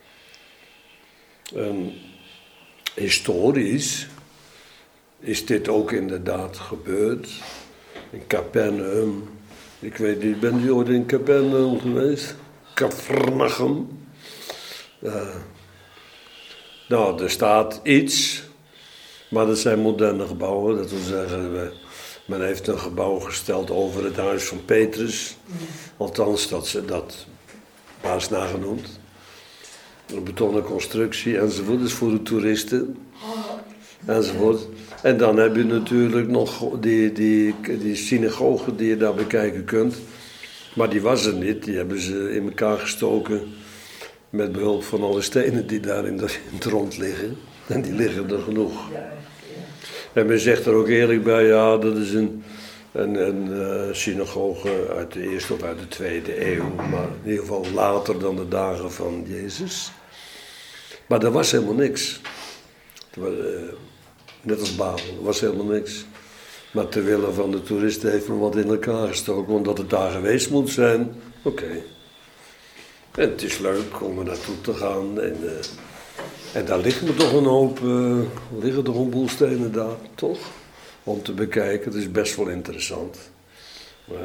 En historisch is dit ook inderdaad gebeurd. In Capernaum, ik weet niet, bent u ooit in Capernaum geweest? Capernaum. Uh, nou, er staat iets, maar dat zijn moderne gebouwen. Dat wil zeggen, men heeft een gebouw gesteld over het huis van Petrus. Althans, dat ze dat baas nagenoemd. Een betonnen constructie enzovoort, dus voor de toeristen. Enzovoort. En dan heb je natuurlijk nog die, die, die synagoge die je daar bekijken kunt. Maar die was er niet, die hebben ze in elkaar gestoken met behulp van alle stenen die daar in, de, in het rond liggen. En die liggen er genoeg. En men zegt er ook eerlijk bij, ja, dat is een, een, een uh, synagoge uit de eerste of uit de tweede eeuw. Maar in ieder geval later dan de dagen van Jezus. Maar er was helemaal niks. Was, uh, net als Babel, er was helemaal niks. Maar ter wille van de toeristen heeft men wat in elkaar gestoken, omdat het daar geweest moet zijn. Oké. Okay. En het is leuk om er naartoe te gaan. En, uh, en daar liggen er toch een hoop, uh, liggen toch een boel stenen daar, toch? Om te bekijken, het is best wel interessant. Ja.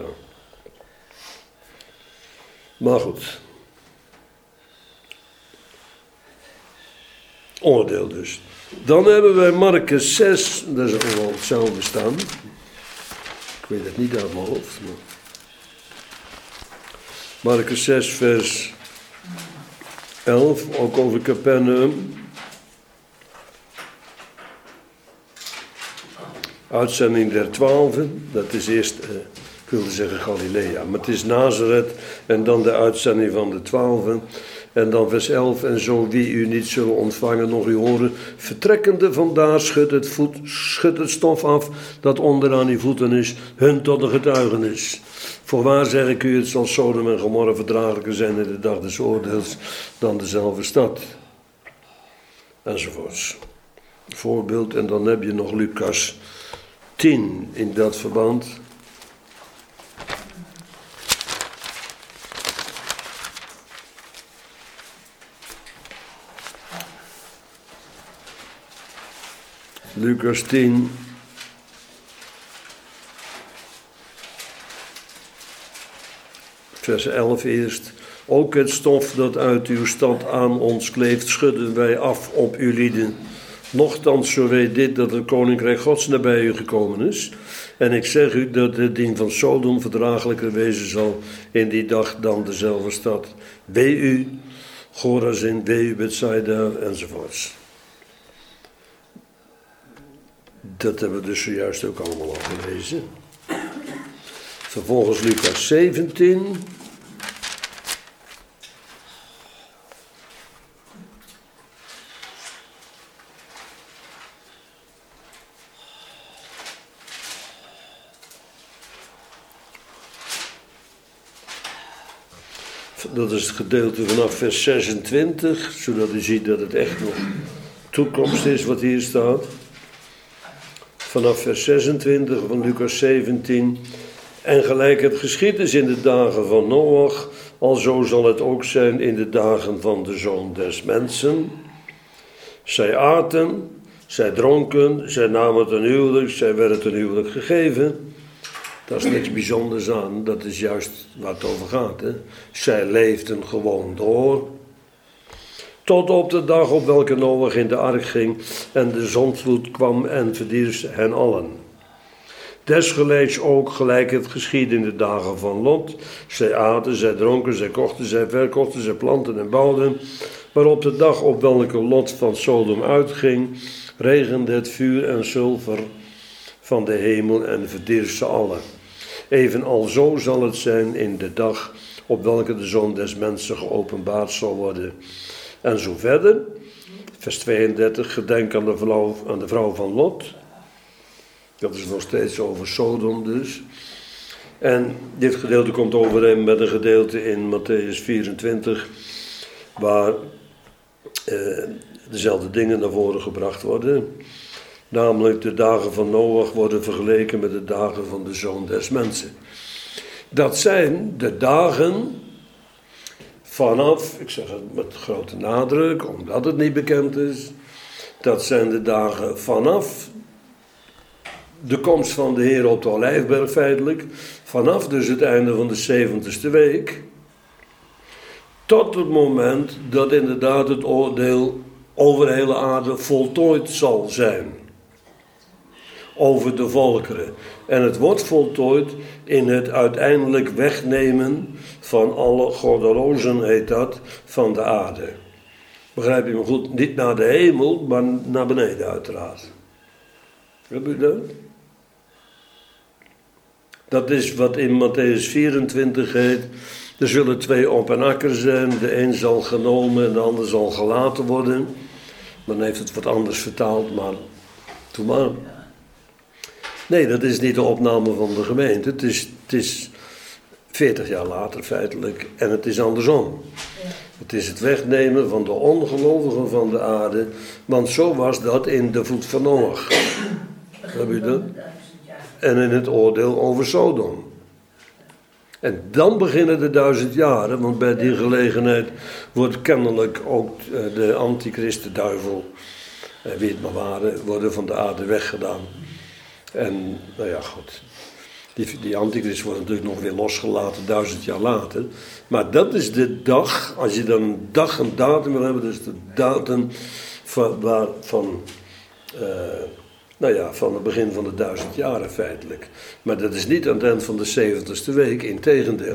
Maar goed. Oordeel dus. Dan hebben wij Markus zes, dat is ook wel hetzelfde staan. Ik weet het niet uit mijn hoofd. Maar... Markus zes vers elf, ook over Capernaum. Uitzending der twaalfen, dat is eerst, eh, ik wilde zeggen Galilea, maar het is Nazareth en dan de uitzending van de twaalfen. En dan vers elf, en zo wie u niet zullen ontvangen, nog u horen, vertrekkende vandaar, schud het, voet, schud het stof af, dat onderaan uw voeten is, hun tot een getuigenis. Voorwaar zeg ik u, het zal Sodom en Gomorra verdraaglijker zijn in de dag des oordeels, dan dezelfde stad. Enzovoorts. Voorbeeld, en dan heb je nog Lucas tien in dat verband. Lucas tien. Vers elf eerst. Ook het stof dat uit uw stad aan ons kleeft, schudden wij af op uw lieden. Nochtans, zo weet dit, dat het koninkrijk Gods nabij u gekomen is. En ik zeg u dat het ding van Sodom verdraaglijker wezen zal in die dag dan dezelfde stad. Wee u, Chorazin, wee u, Bethsaida, enzovoorts. Dat hebben we dus zojuist ook allemaal al gelezen. Vervolgens Lucas zeventien. Dat is het gedeelte vanaf vers zesentwintig, zodat u ziet dat het echt nog toekomst is wat hier staat. Vanaf vers zesentwintig van Lucas zeventien. En gelijk het geschied is in de dagen van Noach, alzo zal het ook zijn in de dagen van de Zoon des Mensen. Zij aten, zij dronken, zij namen ten huwelijk, zij werden ten huwelijk gegeven. Daar is niks bijzonders aan, dat is juist waar het over gaat. Hè? Zij leefden gewoon door. Tot op de dag op welke Noach in de ark ging en de zondvloed kwam en verdierf hen allen. Desgelijks ook gelijk het geschiedde in de dagen van Lot. Zij aten, zij dronken, zij kochten, zij verkochten, zij planten en bouwden. Maar op de dag op welke Lot van Sodom uitging, regende het vuur en zilver van de hemel en verdierf ze allen. Evenal zo zal het zijn in de dag op welke de Zoon des Mensen geopenbaard zal worden. En zo verder, vers tweeëndertig, gedenk aan de vrouw, aan de vrouw van Lot. Dat is nog steeds over Sodom dus. En dit gedeelte komt overeen met een gedeelte in Matthäus vierentwintig, waar eh, dezelfde dingen naar voren gebracht worden. Namelijk de dagen van Noach worden vergeleken met de dagen van de Zoon des Mensen. Dat zijn de dagen vanaf, ik zeg het met grote nadruk, omdat het niet bekend is. Dat zijn de dagen vanaf de komst van de Heer op de Olijfberg feitelijk. Vanaf dus het einde van de zeventigste week. Tot het moment dat inderdaad het oordeel over de hele aarde voltooid zal zijn. Over de volkeren. En het wordt voltooid in het uiteindelijk wegnemen van alle goddelozen, heet dat, van de aarde. Begrijp je me goed? Niet naar de hemel, maar naar beneden uiteraard. Heb je dat? Dat is wat in Matthäus vierentwintig heet. Er zullen twee op een akker zijn. De een zal genomen en de ander zal gelaten worden. Dan heeft het wat anders vertaald, maar doe maar. Nee, dat is niet de opname van de gemeente. Het is, het is veertig jaar later feitelijk. En het is andersom. Het is het wegnemen van de ongelovigen van de aarde. Want zo was dat in de voet van Noach. Heb je dat? En in het oordeel over Sodom. En dan beginnen de duizend jaren. Want bij die gelegenheid wordt kennelijk ook de antichrist, de duivel, wie het maar waren, worden van de aarde weggedaan. En, nou ja, goed. Die, die antichrist wordt natuurlijk nog weer losgelaten, duizend jaar later. Maar dat is de dag, als je dan een dag, een datum wil hebben, dus de datum van, waar, van, uh, nou ja, van het begin van de duizend jaren feitelijk. Maar dat is niet aan het eind van de zeventigste week, integendeel.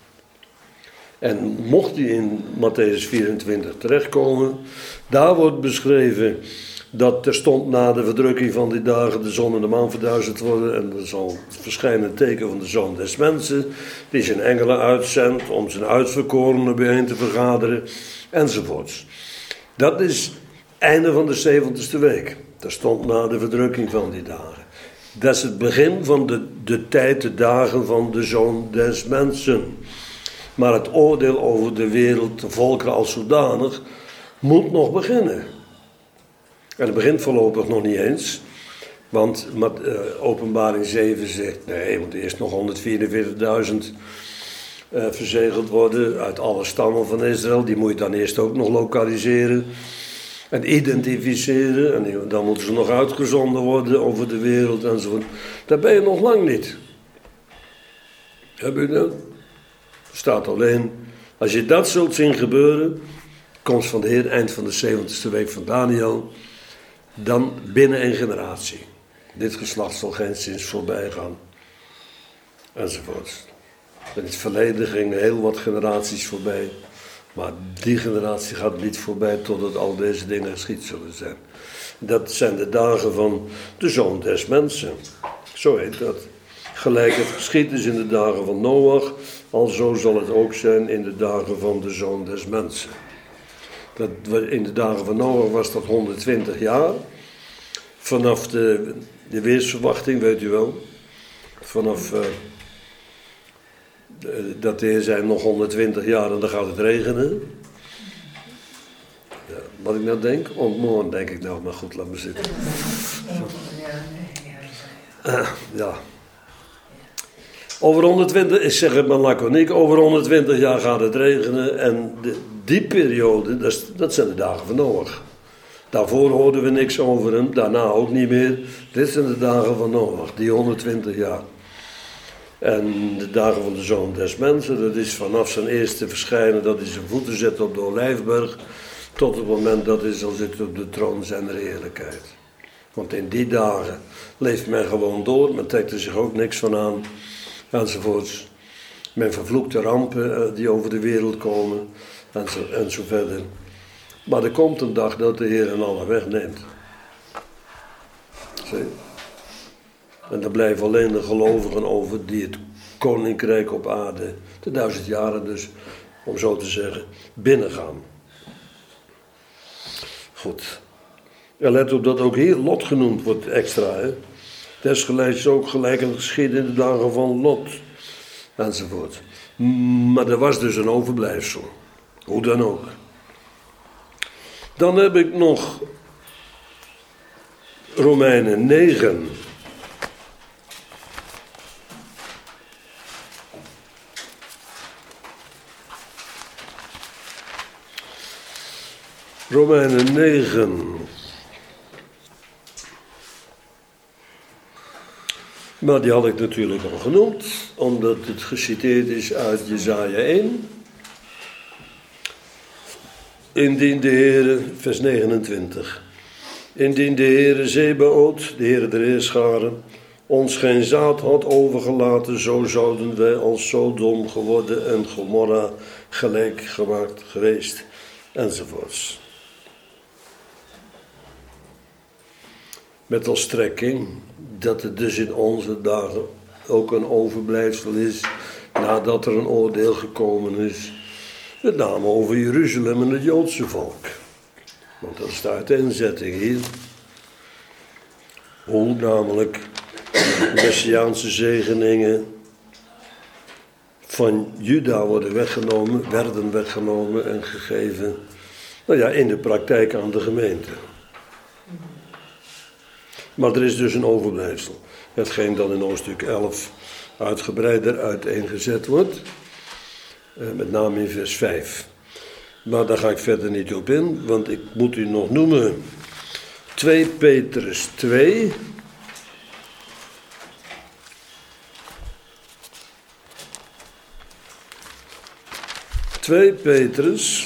En mocht die in Matthäus vierentwintig terechtkomen, daar wordt beschreven dat terstond na de verdrukking van die dagen de zon en de maan verduisterd worden en er zal verschijnen een teken van de Zoon des Mensen, die zijn engelen uitzendt om zijn uitverkorenen bijeen te vergaderen, enzovoorts. Dat is het einde van de zeventigste week, terstond na de verdrukking van die dagen. Dat is het begin van de, de tijd, de dagen van de Zoon des Mensen. Maar het oordeel over de wereld, de volkeren als zodanig, moet nog beginnen. En het begint voorlopig nog niet eens. Want uh, Openbaring zeven zegt, nee, er moet eerst nog honderdvierenveertigduizend uh, verzegeld worden uit alle stammen van Israël. Die moet je dan eerst ook nog lokaliseren en identificeren. En die, dan moeten ze nog uitgezonden worden over de wereld enzovoort. Daar ben je nog lang niet. Heb je dat? Er staat alleen, als je dat zult zien gebeuren, komst van de Heer, eind van de zeventigste week van Daniel, dan binnen een generatie. Dit geslacht zal geen zins voorbij gaan. Enzovoort. In het verleden gingen heel wat generaties voorbij. Maar die generatie gaat niet voorbij totdat al deze dingen geschied zullen zijn. Dat zijn de dagen van de Zoon des Mensen. Zo heet dat. Gelijk het geschied is in de dagen van Noach, alzo zal het ook zijn in de dagen van de Zoon des Mensen. Dat, in de dagen van Noach was dat honderdtwintig jaar. Vanaf de, de weersverwachting, weet u wel. Vanaf uh, dat de Heer zei nog honderdtwintig jaar en dan gaat het regenen. Ja, wat ik nou denk, ontmoen denk ik nou, maar goed, laat me zitten. Uh, ja. Over honderdtwintig, ik zeg het maar laconiek, over honderdtwintig jaar gaat het regenen en de, die periode, dat, is, dat zijn de dagen van Noach. Daarvoor hoorden we niks over hem, daarna ook niet meer. Dit zijn de dagen van Noach, die honderdtwintig jaar. En de dagen van de Zoon des Mensen, dat is vanaf zijn eerste verschijnen, dat hij zijn voeten zet op de Olijfberg, tot het moment dat hij zal zitten op de troon zijn heerlijkheid. Want in die dagen leeft men gewoon door, men trekt er zich ook niks van aan, enzovoorts. Men vervloekt de rampen die over de wereld komen, en zo, en zo verder. Maar er komt een dag dat de Heer hen alle wegneemt. Zie? En dan blijven alleen de gelovigen over die het koninkrijk op aarde, de duizend jaren dus, om zo te zeggen, binnengaan. Goed. En let op dat ook hier Lot genoemd wordt extra. Hè? Desgelijks ook gelijk het geschied in de dagen van Lot. Enzovoort. Maar er was dus een overblijfsel. Hoe dan ook. Dan heb ik nog Romeinen negen. Romeinen negen. Maar die had ik natuurlijk al genoemd, omdat het geciteerd is uit Jesaja één. Indien de Heere, vers negenentwintig. Indien de Heere Zebaoth, de Heere der Heerscharen, ons geen zaad had overgelaten, zo zouden wij als Sodom geworden en Gomorra gelijk gemaakt geweest, enzovoorts. Met als strekking dat het dus in onze dagen ook een overblijfsel is, nadat er een oordeel gekomen is, met name over Jeruzalem en het Joodse volk. Want dat is de uiteenzetting hier. Hoe namelijk de Messiaanse zegeningen van Juda worden weggenomen, werden weggenomen en gegeven, nou ja, in de praktijk aan de gemeente. Maar er is dus een overblijfsel. Hetgeen dan in hoofdstuk elf uitgebreider uiteengezet wordt. Met name in vers vijf. Maar daar ga ik verder niet op in, want ik moet u nog noemen. twee Petrus twee. twee Petrus.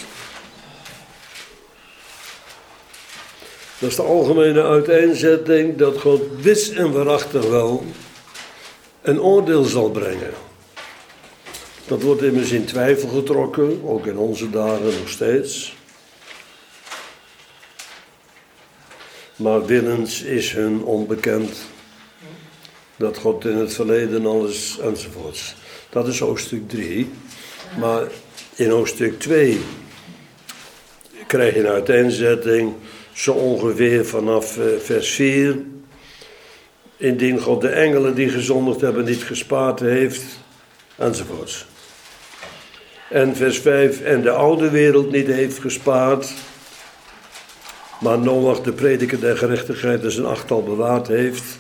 Dat is de algemene uiteenzetting dat God wis en waarachtig wel een oordeel zal brengen. Dat wordt immers in twijfel getrokken, ook in onze dagen nog steeds. maar willens is hun onbekend. Dat God in het verleden alles enzovoorts. Dat is hoofdstuk drie. Maar in hoofdstuk twee krijg je een uiteenzetting, zo ongeveer vanaf vers vier. Indien God de engelen die gezondigd hebben niet gespaard heeft, enzovoorts. En vers vijf, en de oude wereld niet heeft gespaard, maar Noach, de prediker der gerechtigheid, dus een achttal bewaard heeft.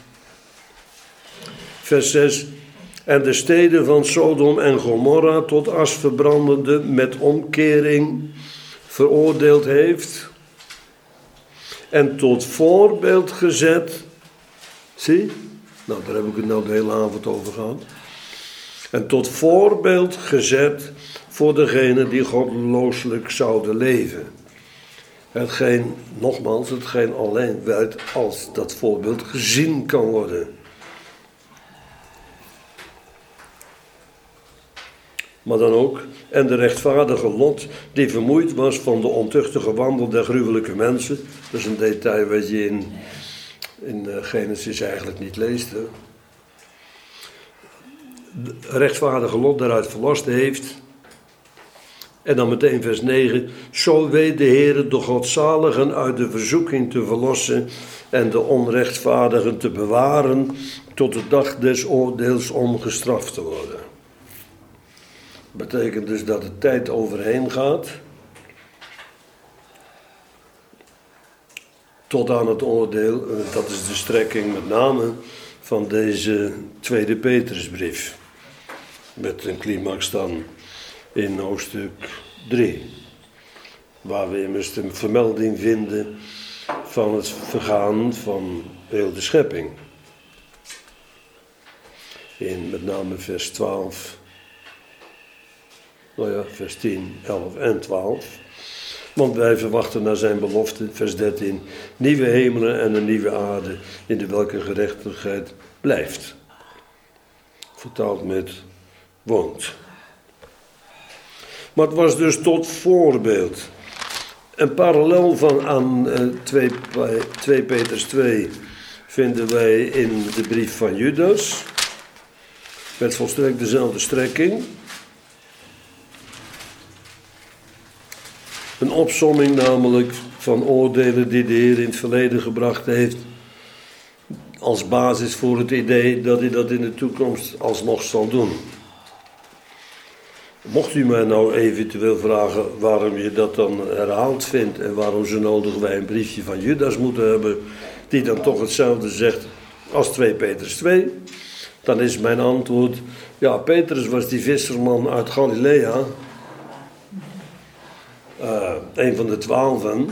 Vers zes, en de steden van Sodom en Gomorra tot as verbrandende met omkering veroordeeld heeft en tot voorbeeld gezet. Zie? Nou, daar heb ik het nou de hele avond over gehad. En tot voorbeeld gezet voor degenen die goddelooselijk zouden leven. Hetgeen, nogmaals, hetgeen alleen werkt als dat voorbeeld gezien kan worden. Maar dan ook, en de rechtvaardige Lot, die vermoeid was van de ontuchtige wandel der gruwelijke mensen. Dat is een detail wat je in, in Genesis eigenlijk niet leest. Hè. De rechtvaardige Lot daaruit verlost heeft. En dan meteen vers negen. Zo weet de Heere de godzaligen uit de verzoeking te verlossen en de onrechtvaardigen te bewaren tot de dag des oordeels om gestraft te worden. Dat betekent dus dat de tijd overheen gaat tot aan het oordeel. Dat is de strekking met name van deze tweede Petrusbrief. Met een climax dan in hoofdstuk drie. Waar we immers een vermelding vinden van het vergaan van heel de schepping. In met name vers twaalf. Nou ja, vers tien, elf en twaalf. Want wij verwachten naar zijn belofte, vers dertien, nieuwe hemelen en een nieuwe aarde, in de welke gerechtigheid blijft. Vertaald met woont. Maar het was dus tot voorbeeld. En parallel van aan uh, twee Petrus twee vinden wij in de brief van Judas, met volstrekt dezelfde strekking. Een opsomming namelijk van oordelen die de Heer in het verleden gebracht heeft, als basis voor het idee dat hij dat in de toekomst alsnog zal doen. Mocht u mij nou eventueel vragen waarom je dat dan herhaald vindt en waarom zo nodig wij een briefje van Judas moeten hebben, die dan toch hetzelfde zegt als twee Petrus twee, dan is mijn antwoord, ja, Petrus was die visserman uit Galilea, uh, een van de twaalfen,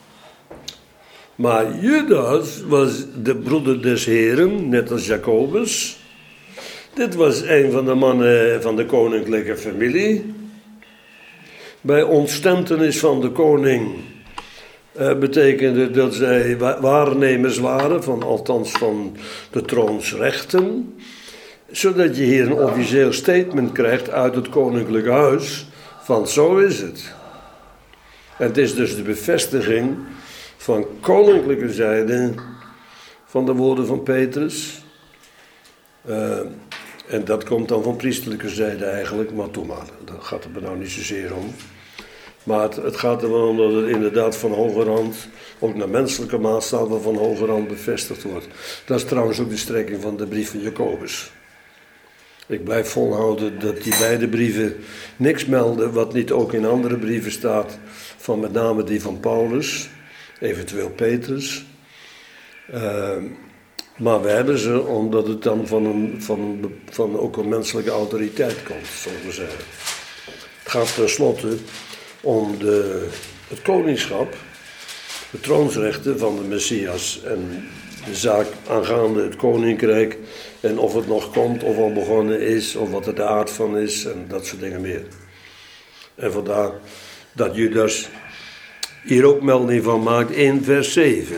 maar Judas was de broeder des Heren, net als Jacobus. Dit was een van de mannen van de koninklijke familie. Bij ontstentenis van de koning uh, betekende dat zij waarnemers waren, van, althans van de troonsrechten. Zodat je hier een officieel statement krijgt uit het koninklijke huis, van zo is het. En het is dus de bevestiging van koninklijke zijde van de woorden van Petrus. Uh, en dat komt dan van priesterlijke zijde eigenlijk, maar toe maar, daar gaat het me nou niet zozeer om. Maar het, het gaat er wel om dat het inderdaad van hogerhand, ook naar menselijke maatstaven van hogerhand bevestigd wordt. Dat is trouwens ook de strekking van de brief van Jacobus. Ik blijf volhouden dat die beide brieven niks melden wat niet ook in andere brieven staat, van met name die van Paulus, eventueel Petrus. Uh, maar we hebben ze omdat het dan van, een, van, van ook een menselijke autoriteit komt, zullen we zeggen. Het gaat tenslotte om de, het koningschap, de troonsrechten van de Messias en de zaak aangaande het koninkrijk en of het nog komt of al begonnen is of wat er de aard van is en dat soort dingen meer. En vandaar dat Judas hier ook melding van maakt in vers zeven.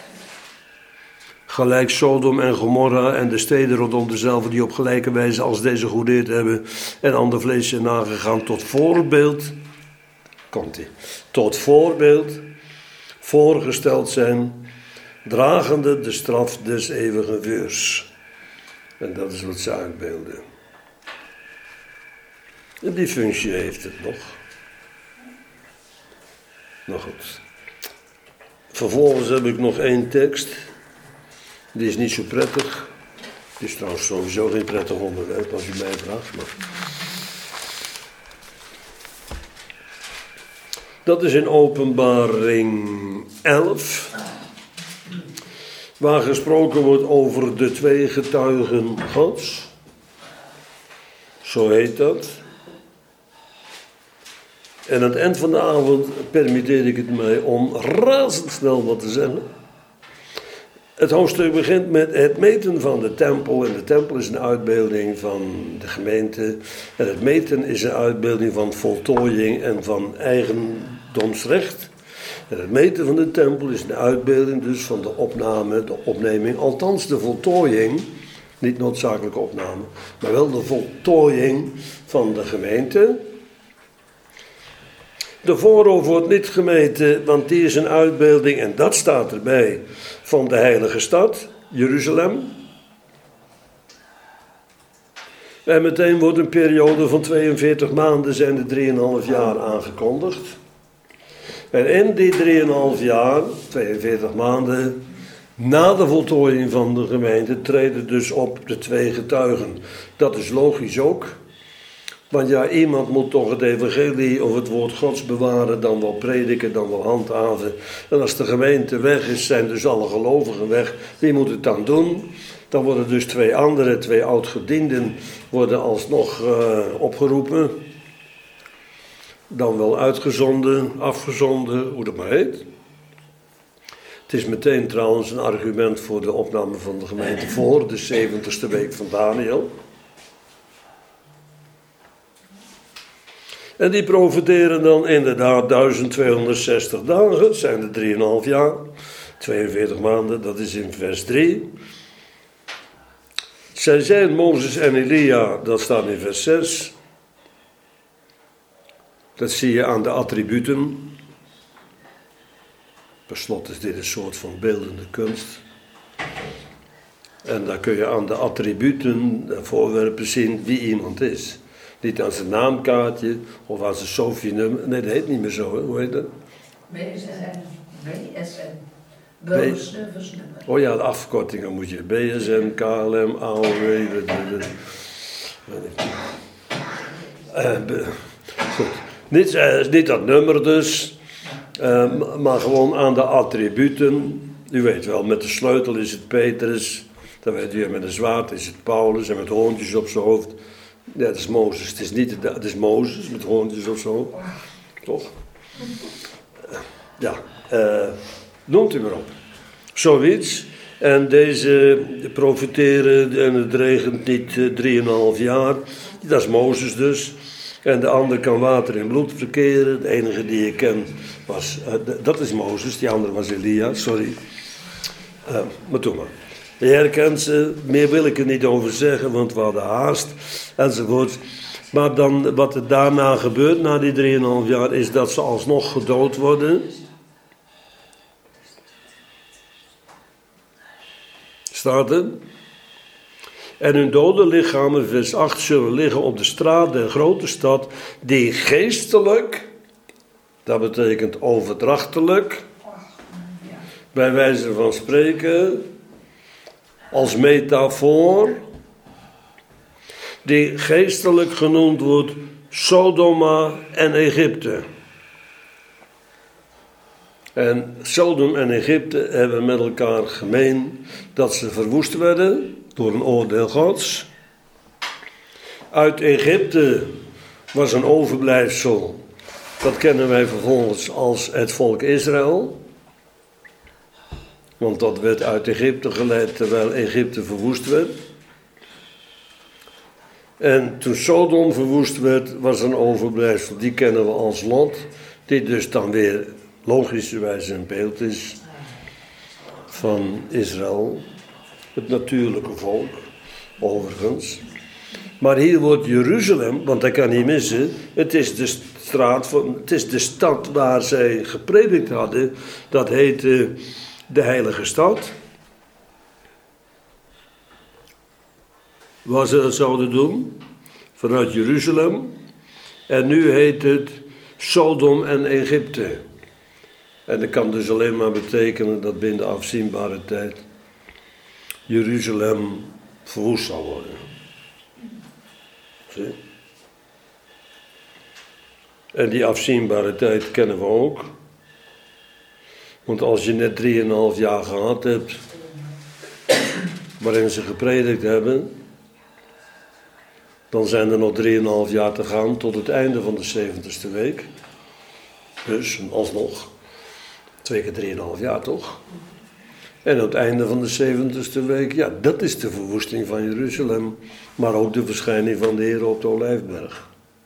Gelijk Sodom en Gomorra en de steden rondom dezelfde die op gelijke wijze als deze goedereerd hebben en ander vlees zijn nagegaan tot voorbeeld, komt ie, tot voorbeeld voorgesteld zijn dragende de straf des eeuwigen vuurs. En dat is wat ze uitbeelden. En die functie heeft het nog. Nou goed. Vervolgens heb ik nog één tekst. Die is niet zo prettig. Die is trouwens sowieso geen prettig onderwerp als u mij vraagt. Maar... dat is in Openbaring elf. Waar gesproken wordt over de twee getuigen Gods. Zo heet dat. En aan het eind van de avond permitteer ik het mij om razendsnel wat te zeggen. Het hoofdstuk begint met het meten van de tempel. En de tempel is een uitbeelding van de gemeente. En het meten is een uitbeelding van voltooiing en van eigendomsrecht. En het meten van de tempel is een uitbeelding dus van de opname, de opneming. Althans de voltooiing, niet noodzakelijke opname, maar wel de voltooiing van de gemeente. De voorhof wordt niet gemeten, want die is een uitbeelding, en dat staat erbij, van de heilige stad, Jeruzalem. En meteen wordt een periode van tweeënveertig maanden, zijn de drieënhalf jaar aangekondigd. En in die drieënhalf jaar, tweeënveertig maanden, na de voltooiing van de gemeente, treden dus op de twee getuigen. Dat is logisch ook. Want ja, iemand moet toch het evangelie of het woord Gods bewaren, dan wel prediken, dan wel handhaven. En als de gemeente weg is, zijn dus alle gelovigen weg. Wie moet het dan doen? Dan worden dus twee andere, twee oudgedienden, worden alsnog uh, opgeroepen. Dan wel uitgezonden, afgezonden, hoe dat maar heet. Het is meteen trouwens een argument voor de opname van de gemeente voor de zeventigste week van Daniel. En die profiteren dan inderdaad duizend tweehonderdzestig dagen, dat zijn de drieënhalf jaar, tweeënveertig maanden, dat is in vers drie. Zij zijn Mozes en Elia, dat staat in vers zes. Dat zie je aan de attributen. Per slot is dit een soort van beeldende kunst. En daar kun je aan de attributen, de voorwerpen zien wie iemand is. Niet aan zijn naamkaartje of aan zijn Sofie-nummer. Nee, dat heet niet meer zo, hè? Hoe heet dat? B S N. B S N. Burgerservice-nummer. Oh ja, de afkortingen moet je. B S N, K L M, A O W. Uh, goed. Niet, uh, niet dat nummer dus, uh, maar gewoon aan de attributen. U weet wel, met de sleutel is het Petrus. Dan weet u, met een zwaard is het Paulus en met hoontjes op zijn hoofd. Ja, dat is Mozes. Het is, niet, het is Mozes met hoontjes of zo. Toch? Ja, uh, noemt u maar op. Zoiets. En deze profiteren, en het regent niet uh, drieënhalf jaar. Dat is Mozes dus. En de ander kan water in bloed verkeren. De enige die ik ken was, uh, d- dat is Mozes. Die andere was Elia, sorry. Uh, maar doe maar. Je herkent ze, meer wil ik er niet over zeggen, want we hadden haast, enzovoort. Maar dan, wat er daarna gebeurt, na die drieënhalf jaar, is dat ze alsnog gedood worden. Staat er? En hun dode lichamen, vers acht, zullen liggen op de straat der grote stad, die geestelijk, dat betekent overdrachtelijk, bij wijze van spreken, als metafoor, die geestelijk genoemd wordt Sodoma en Egypte. En Sodom en Egypte hebben met elkaar gemeen dat ze verwoest werden door een oordeel Gods. Uit Egypte was een overblijfsel, dat kennen wij vervolgens als het volk Israël. Want dat werd uit Egypte geleid terwijl Egypte verwoest werd. En toen Sodom verwoest werd, was een overblijfsel, die kennen we als Lot. Die dus dan weer logischerwijs een beeld is van Israël. Het natuurlijke volk, overigens. Maar hier wordt Jeruzalem, want dat kan niet missen. Het is de straat van, het is de stad waar zij gepredikt hadden. Dat heette de heilige stad, waar ze dat zouden doen, vanuit Jeruzalem. En nu heet het Sodom en Egypte. En dat kan dus alleen maar betekenen dat binnen de afzienbare tijd Jeruzalem verwoest zal worden. Zie? En die afzienbare tijd kennen we ook. Want als je net drieënhalf jaar gehad hebt, waarin ze gepredikt hebben, dan zijn er nog drieënhalf jaar te gaan tot het einde van de zeventigste week. Dus alsnog, twee keer drieënhalf jaar toch? En aan het einde van de zeventigste week, ja, dat is de verwoesting van Jeruzalem, maar ook de verschijning van de Heer op de Olijfberg.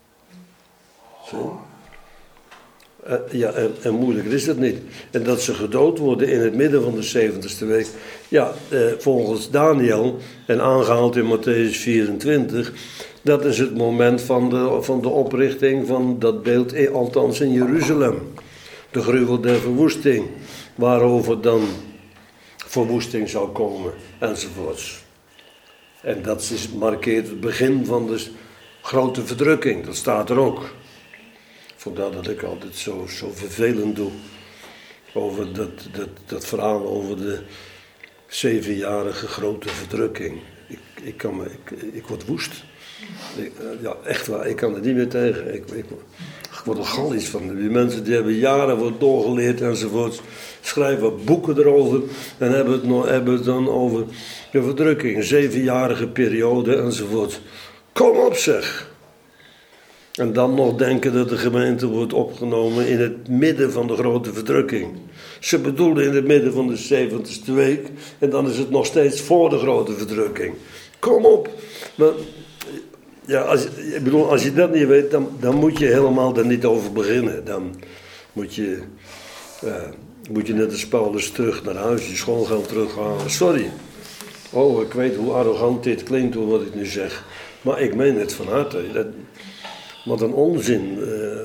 Zo. Uh, ja, en, en moeilijker is het niet. En dat ze gedood worden in het midden van de zeventigste week. Ja, uh, volgens Daniel, en aangehaald in Matthäus vierentwintig, dat is het moment van de, van de oprichting van dat beeld, althans in Jeruzalem. De gruwel der verwoesting, waarover dan verwoesting zou komen, enzovoorts. En dat is, markeert het begin van de grote verdrukking, dat staat er ook. Vandaar dat ik altijd zo, zo vervelend doe over dat, dat, dat verhaal over de zevenjarige grote verdrukking. Ik, ik, kan me, ik, ik word woest. Ik, ja, echt waar, ik kan er niet meer tegen. Ik, ik, ik word er gallisch van. Die mensen die hebben jaren wat doorgeleerd enzovoorts, schrijven boeken erover en hebben het, nog, hebben het dan over de verdrukking, een zevenjarige periode enzovoort. Kom op zeg! En dan nog denken dat de gemeente wordt opgenomen in het midden van de grote verdrukking. Ze bedoelden in het midden van de zeventigste week en dan is het nog steeds voor de grote verdrukking. Kom op! Maar, ja, als, ik bedoel, als je dat niet weet, dan, dan moet je helemaal er niet over beginnen. Dan moet je, uh, moet je net als Paulus terug naar huis, je schoolgeld terughalen. Sorry. Oh, ik weet hoe arrogant dit klinkt door wat ik nu zeg. Maar ik meen het van harte. Dat, wat een onzin. Uh,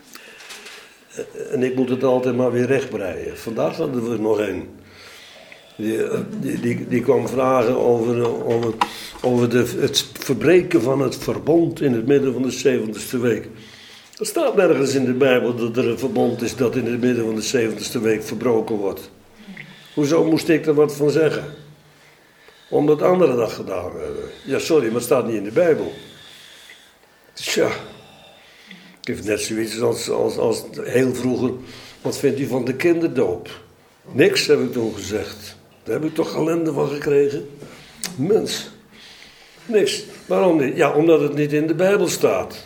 en ik moet het altijd maar weer rechtbreien. Vandaag hadden we er nog een. Die, die, die, die kwam vragen over, over, over de, het verbreken van het verbond in het midden van de zeventigste week. Er staat nergens in de Bijbel dat er een verbond is dat in het midden van de zeventigste week verbroken wordt. Hoezo moest ik er wat van zeggen? Omdat anderen dat gedaan hebben. Ja, sorry, maar het staat niet in de Bijbel. Tja. Ik heb net zoiets als, als, als heel vroeger. Wat vindt u van de kinderdoop? Niks, heb ik toen gezegd. Daar heb ik toch ellende van gekregen? Mens. Niks. Waarom niet? Ja, omdat het niet in de Bijbel staat.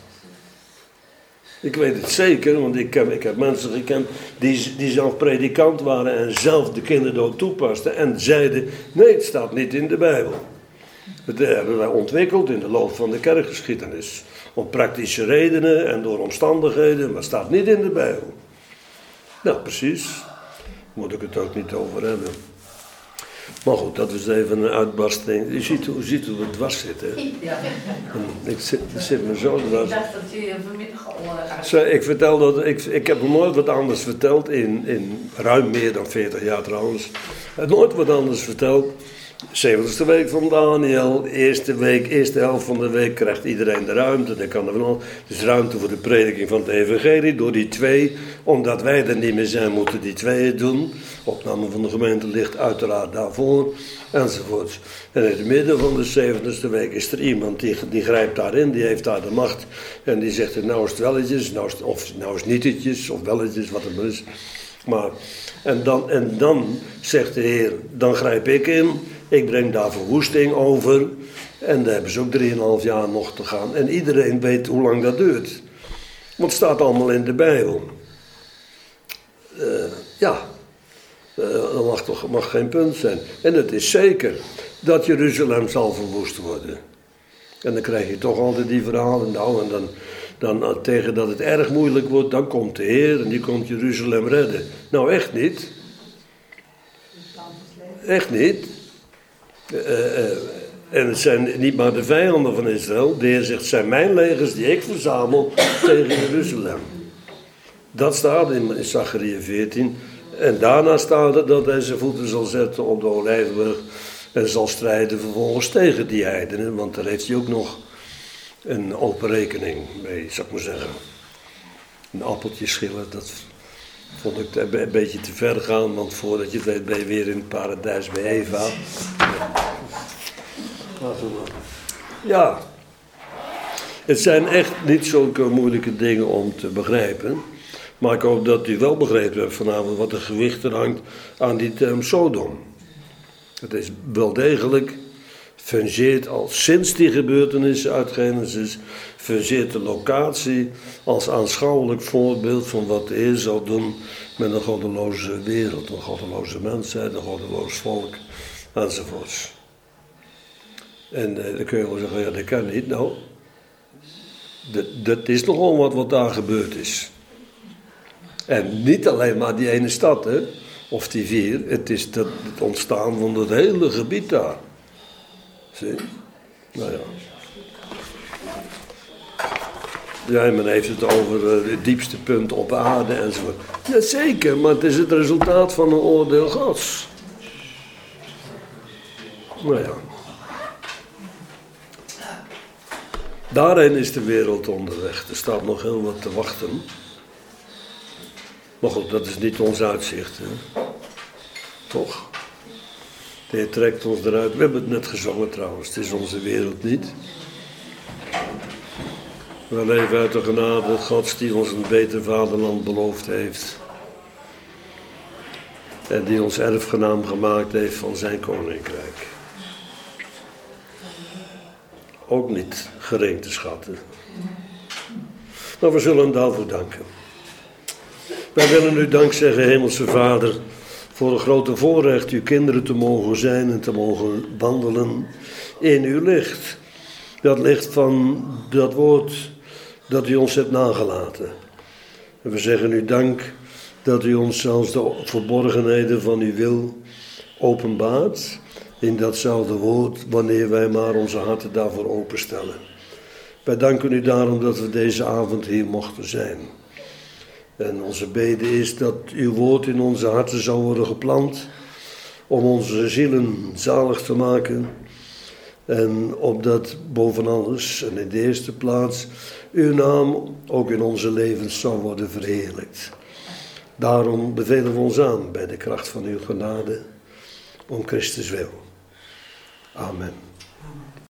Ik weet het zeker, want ik heb, ik heb mensen gekend die, die zelf predikant waren en zelf de kinderdoop toepasten en zeiden, nee, het staat niet in de Bijbel. Dat hebben wij ontwikkeld in de loop van de kerkgeschiedenis. Om praktische redenen en door omstandigheden, maar het staat niet in de Bijbel. Nou, precies. Daar moet ik het ook niet over hebben. Maar goed, dat is even een uitbarsting. Je ziet, je ziet hoe we dwars zitten. Ja. Ik zit, ik zit me zo dwars. Ik dacht dat u vanmiddag al uh, uit... Ik vertel dat, ik, ik heb nog nooit wat anders verteld, in, in ruim meer dan veertig jaar trouwens. Ik heb nooit wat anders verteld. zeventigste week van Daniel, eerste week, eerste helft van de week krijgt iedereen de ruimte. Dan kan er van, dus ruimte voor de prediking van het evangelie door die twee. Omdat wij er niet meer zijn, moeten die twee het doen. Opname van de gemeente ligt uiteraard daarvoor, enzovoorts. En in het midden van de zeventigste week is er iemand die, die grijpt daarin, die heeft daar de macht. En die zegt, nou is het welletjes, nou is het, of nou is het nietjes, of welletjes, wat het maar is. Maar, en, dan, en dan zegt de Heer, dan grijp ik in, ik breng daar verwoesting over. En daar hebben ze ook drieënhalf jaar nog te gaan. En iedereen weet hoe lang dat duurt. Want het staat allemaal in de Bijbel. Uh, ja, uh, dat mag toch mag geen punt zijn. En het is zeker dat Jeruzalem zal verwoest worden. En dan krijg je toch altijd die verhalen. Nou, en dan... Dan tegen dat het erg moeilijk wordt, dan komt de Heer en die komt Jeruzalem redden. Nou, echt niet. Echt niet. Uh, uh, en het zijn niet maar de vijanden van Israël. De Heer zegt, het zijn mijn legers die ik verzamel tegen Jeruzalem. Dat staat in Zachariah veertien. En daarna staat er dat hij zijn voeten zal zetten op de Olijfberg en zal strijden vervolgens tegen die heidenen, want daar heeft hij ook nog een open rekening mee, zou ik maar zeggen. Een appeltje schillen, dat vond ik een beetje te ver gaan, want voordat je het weet ben je weer in het paradijs bij Eva. Ja, het zijn echt niet zulke moeilijke dingen om te begrijpen. Maar ik hoop dat u wel begrepen hebt vanavond wat er gewicht er hangt aan die term Sodom. Het is wel degelijk, fungeert al sinds die gebeurtenissen uit Genesis, fungeert de locatie als aanschouwelijk voorbeeld van wat de Heer zal doen met een goddeloze wereld, een goddeloze mensheid, een goddeloos volk, enzovoorts. En eh, dan kun je wel zeggen, ja dat kan niet. Nou, dat, dat is nogal wat wat daar gebeurd is. En niet alleen maar die ene stad, hè, of die vier. Het is het ontstaan van het hele gebied daar. Zie? Nou ja. Ja, men heeft het over uh, het diepste punt op aarde enzovoort. Jazeker, maar het is het resultaat van een oordeel Gods. Nou ja. Daarheen is de wereld onderweg. Er staat nog heel wat te wachten. Maar goed, dat is niet ons uitzicht. Hè? Toch? De Heer trekt ons eruit. We hebben het net gezongen trouwens. Het is onze wereld niet. We leven uit de genade Gods die ons een beter vaderland beloofd heeft. En die ons erfgenaam gemaakt heeft van zijn koninkrijk. Ook niet gering te schatten. Maar we zullen hem daarvoor danken. Wij willen u dank zeggen, Hemelse Vader, voor het grote voorrecht uw kinderen te mogen zijn en te mogen wandelen in uw licht. Dat licht van dat woord dat u ons hebt nagelaten. En we zeggen u dank dat u ons zelfs de verborgenheden van uw wil openbaart in datzelfde woord, wanneer wij maar onze harten daarvoor openstellen. Wij danken u daarom dat we deze avond hier mochten zijn. En onze bede is dat uw woord in onze harten zou worden geplant, om onze zielen zalig te maken. En opdat boven alles en in de eerste plaats uw naam ook in onze levens zou worden verheerlijkt. Daarom bevelen we ons aan bij de kracht van uw genade, om Christus wil. Amen.